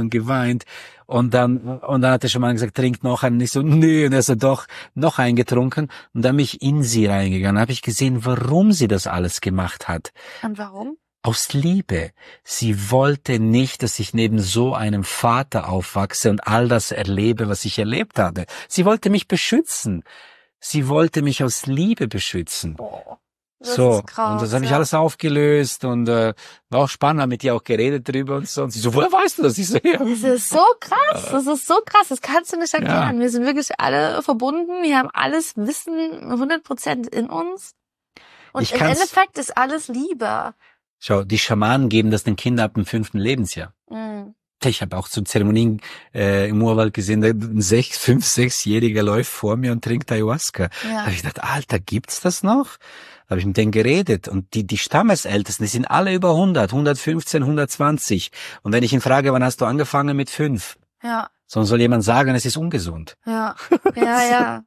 Und dann hat der Schaman gesagt, trink noch einen. Und ich so, nö. Und er so, doch, noch einen getrunken. Und dann bin ich in sie reingegangen. Habe ich gesehen, warum sie das alles gemacht hat. Und warum? Aus Liebe. Sie wollte nicht, dass ich neben so einem Vater aufwachse und all das erlebe, was ich erlebt habe. Sie wollte mich beschützen. Sie wollte mich aus Liebe beschützen. Oh, das ist krass, und das habe ich alles aufgelöst und war auch spannend, haben mit ihr auch geredet drüber und so. Und sie so, woher weißt du das? Ich so, ja. Das ist so krass, das kannst du nicht erklären. Ja. Wir sind wirklich alle verbunden, wir haben alles Wissen 100% in uns. Und im Endeffekt ist alles Liebe. Schau, die Schamanen geben das den Kindern ab dem 5. Lebensjahr. Ich habe auch zu Zeremonien im Urwald gesehen, ein 6-jähriger läuft vor mir und trinkt Ayahuasca. Ja. Da habe ich gedacht, Alter, gibt's das noch? Da habe ich mit denen geredet und die Stammesältesten, die sind alle über 100, 115, 120. Und wenn ich ihn frage, wann hast du angefangen? Mit 5. Ja. Sonst soll jemand sagen, es ist ungesund. Ja. Ja.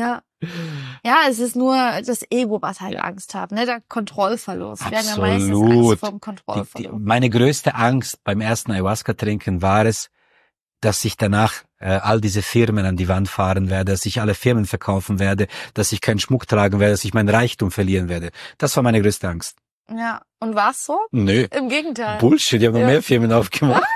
Ja, es ist nur das Ego, was halt Angst hat, ne? Der Kontrollverlust. Wir haben ja meistens Angst vor dem Kontrollverlust. Meine größte Angst beim ersten Ayahuasca-Trinken war es, dass ich danach all diese Firmen an die Wand fahren werde, dass ich alle Firmen verkaufen werde, dass ich keinen Schmuck tragen werde, dass ich meinen Reichtum verlieren werde. Das war meine größte Angst. Ja, und war's so? Nö. Im Gegenteil. Bullshit, ich habe noch mehr Firmen aufgemacht.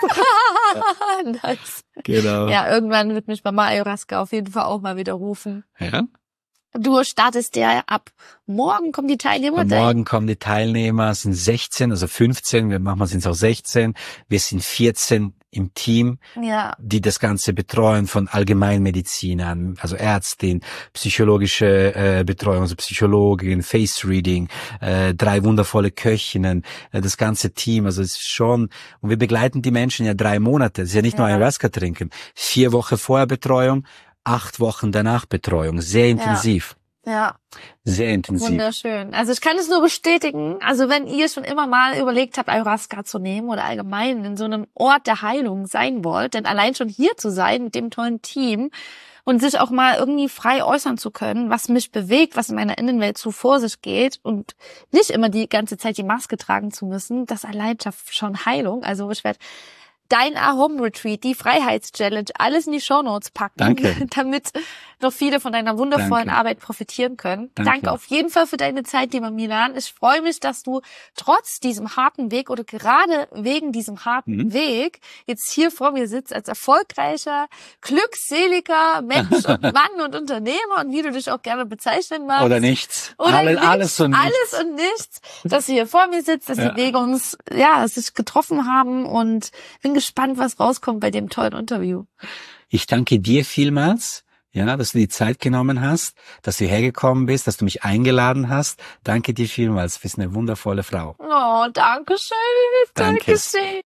Nice. Genau. Ja, irgendwann wird mich Mama Ayahuasca auf jeden Fall auch mal wieder rufen. Ja. Du startest ja ab morgen kommen die Teilnehmer. Morgen kommen die Teilnehmer, es sind 16, also 15, manchmal sind es auch 16. Wir sind 14 im Team, die das Ganze betreuen, von Allgemeinmedizinern, also Ärztin, psychologische Betreuung, also Psychologin, Face Reading, 3 wundervolle Köchinnen, das ganze Team, also es ist schon, und wir begleiten die Menschen ja 3 Monate, es ist ja nicht nur Ayahuasca trinken, 4 Wochen vorher Betreuung, 8 Wochen danach Betreuung, sehr intensiv. Ja. Sehr intensiv. Wunderschön. Also ich kann es nur bestätigen, also wenn ihr schon immer mal überlegt habt, Ayahuasca zu nehmen oder allgemein in so einem Ort der Heilung sein wollt, denn allein schon hier zu sein mit dem tollen Team und sich auch mal irgendwie frei äußern zu können, was mich bewegt, was in meiner Innenwelt so vor sich geht und nicht immer die ganze Zeit die Maske tragen zu müssen, das allein schafft schon Heilung. Also ich werde dein Home-Retreat, die Freiheitschallenge, alles in die Shownotes packen, damit noch viele von deiner wundervollen Arbeit profitieren können. Danke auf jeden Fall für deine Zeit, lieber Milan. Ich freue mich, dass du trotz diesem harten Weg oder gerade wegen diesem harten Weg jetzt hier vor mir sitzt als erfolgreicher, glückseliger Mensch und Mann und Unternehmer und wie du dich auch gerne bezeichnen magst. Oder nichts. Alles und nichts. Dass du hier vor mir sitzt, dass die Wege uns, sich getroffen haben und bin gespannt, was rauskommt bei dem tollen Interview. Ich danke dir vielmals, dass du die Zeit genommen hast, dass du hergekommen bist, dass du mich eingeladen hast. Danke dir vielmals. Du bist eine wundervolle Frau. Oh, danke schön. Danke schön.